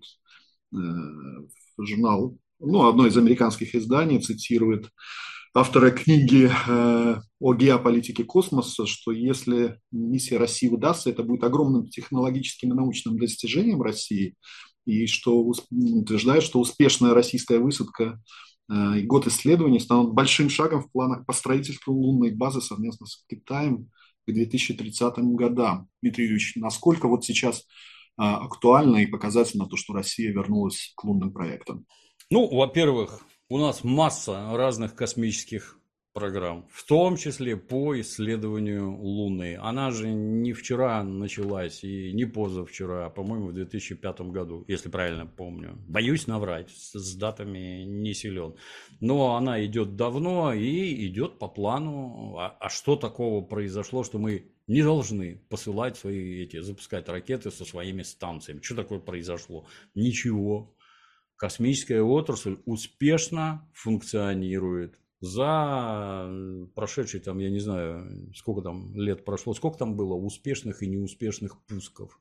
журнал, ну, одно из американских изданий цитирует автора книги о геополитике космоса, что если миссия России удастся, это будет огромным технологическим и научным достижением России, и что утверждает, что успешная российская высадка и год исследований станут большим шагом в планах по строительству лунной базы совместно с Китаем к 2030 годам. Дмитрий Юрьевич, насколько вот сейчас актуально и показательно то, что Россия вернулась к лунным проектам? Ну, во-первых, у нас масса разных космических программ, в том числе по исследованию Луны. Она же не вчера началась и не позавчера, а, по-моему, в 2005 году, если правильно помню. Боюсь наврать, с датами не силен. Но она идет давно и идет по плану. А что такого произошло, что мы не должны посылать запускать ракеты со своими станциями? Что такое произошло? Ничего. Космическая отрасль успешно функционирует. За прошедшие, там, я не знаю, сколько там лет прошло, сколько там было успешных и неуспешных пусков.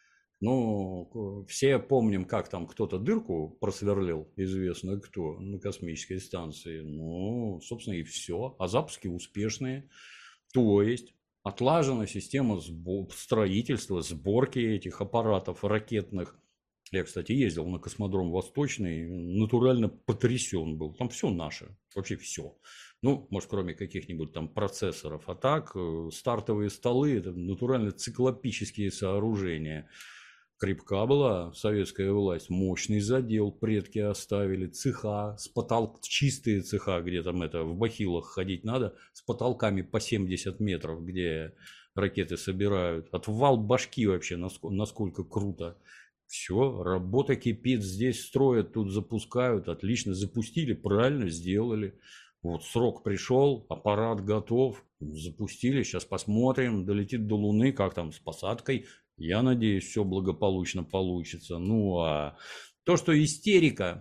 Ну, все помним, как там кто-то дырку просверлил, известно кто, на космической станции. Ну, собственно, и все. А запуски успешные. То есть отлажена система строительства, сборки этих аппаратов ракетных. Я, кстати, ездил на космодром Восточный, натурально потрясен был. Там все наше, вообще все. Ну, может, кроме каких-нибудь там процессоров. А так, стартовые столы – это натурально циклопические сооружения. Крепка была советская власть, мощный задел предки оставили, цеха, чистые цеха, где там в бахилах ходить надо, с потолками по 70 метров, где ракеты собирают. Отвал башки вообще, насколько круто. Все, работа кипит, здесь строят, тут запускают, отлично запустили, правильно сделали. Вот срок пришел, аппарат готов, запустили, сейчас посмотрим, долетит до Луны, как там с посадкой. Я надеюсь, все благополучно получится. Ну, а то, что истерику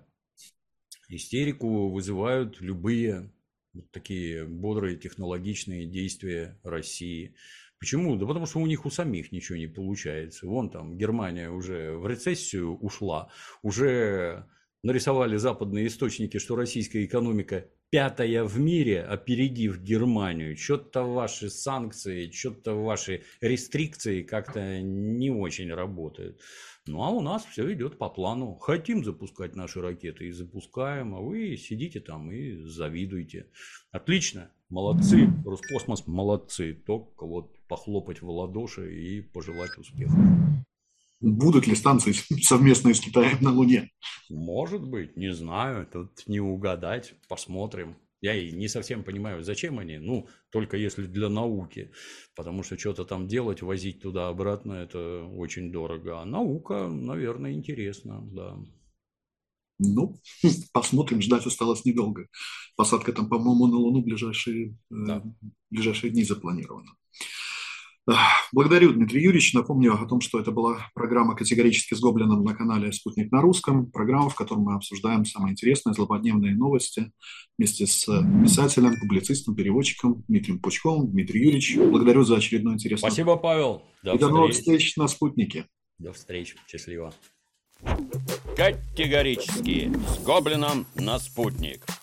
вызывают любые такие бодрые технологичные действия России. Почему? Да потому что у них у самих ничего не получается. Вон там Германия уже в рецессию ушла, уже нарисовали западные источники, что российская экономика 5-я в мире, опередив Германию. Что-то ваши санкции, что-то ваши рестрикции как-то не очень работают. Ну, а у нас все идет по плану. Хотим запускать наши ракеты и запускаем, а вы сидите там и завидуете. Отлично, молодцы, Роскосмос молодцы. Только вот похлопать в ладоши и пожелать успеха. Будут ли станции совместные с Китаем на Луне? Может быть, не знаю, тут не угадать, посмотрим. Я и не совсем понимаю, зачем они, ну, только если для науки, потому что что-то там делать, возить туда-обратно, это очень дорого. А наука, наверное, интересна, да. Ну, посмотрим, ждать осталось недолго. Посадка там, по-моему, на Луну в ближайшие дни запланирована. Благодарю, Дмитрий Юрьевич. Напомню о том, что это была программа «Категорически с Гоблином» на канале «Спутник на русском». Программа, в которой мы обсуждаем самые интересные злободневные новости вместе с писателем, публицистом, переводчиком Дмитрием Пучковым. Дмитрий Юрьевич, благодарю за очередной интересный. Спасибо, Павел. До новых встреч на «Спутнике». До встречи. Счастливо. Категорически с Гоблином на «Спутник».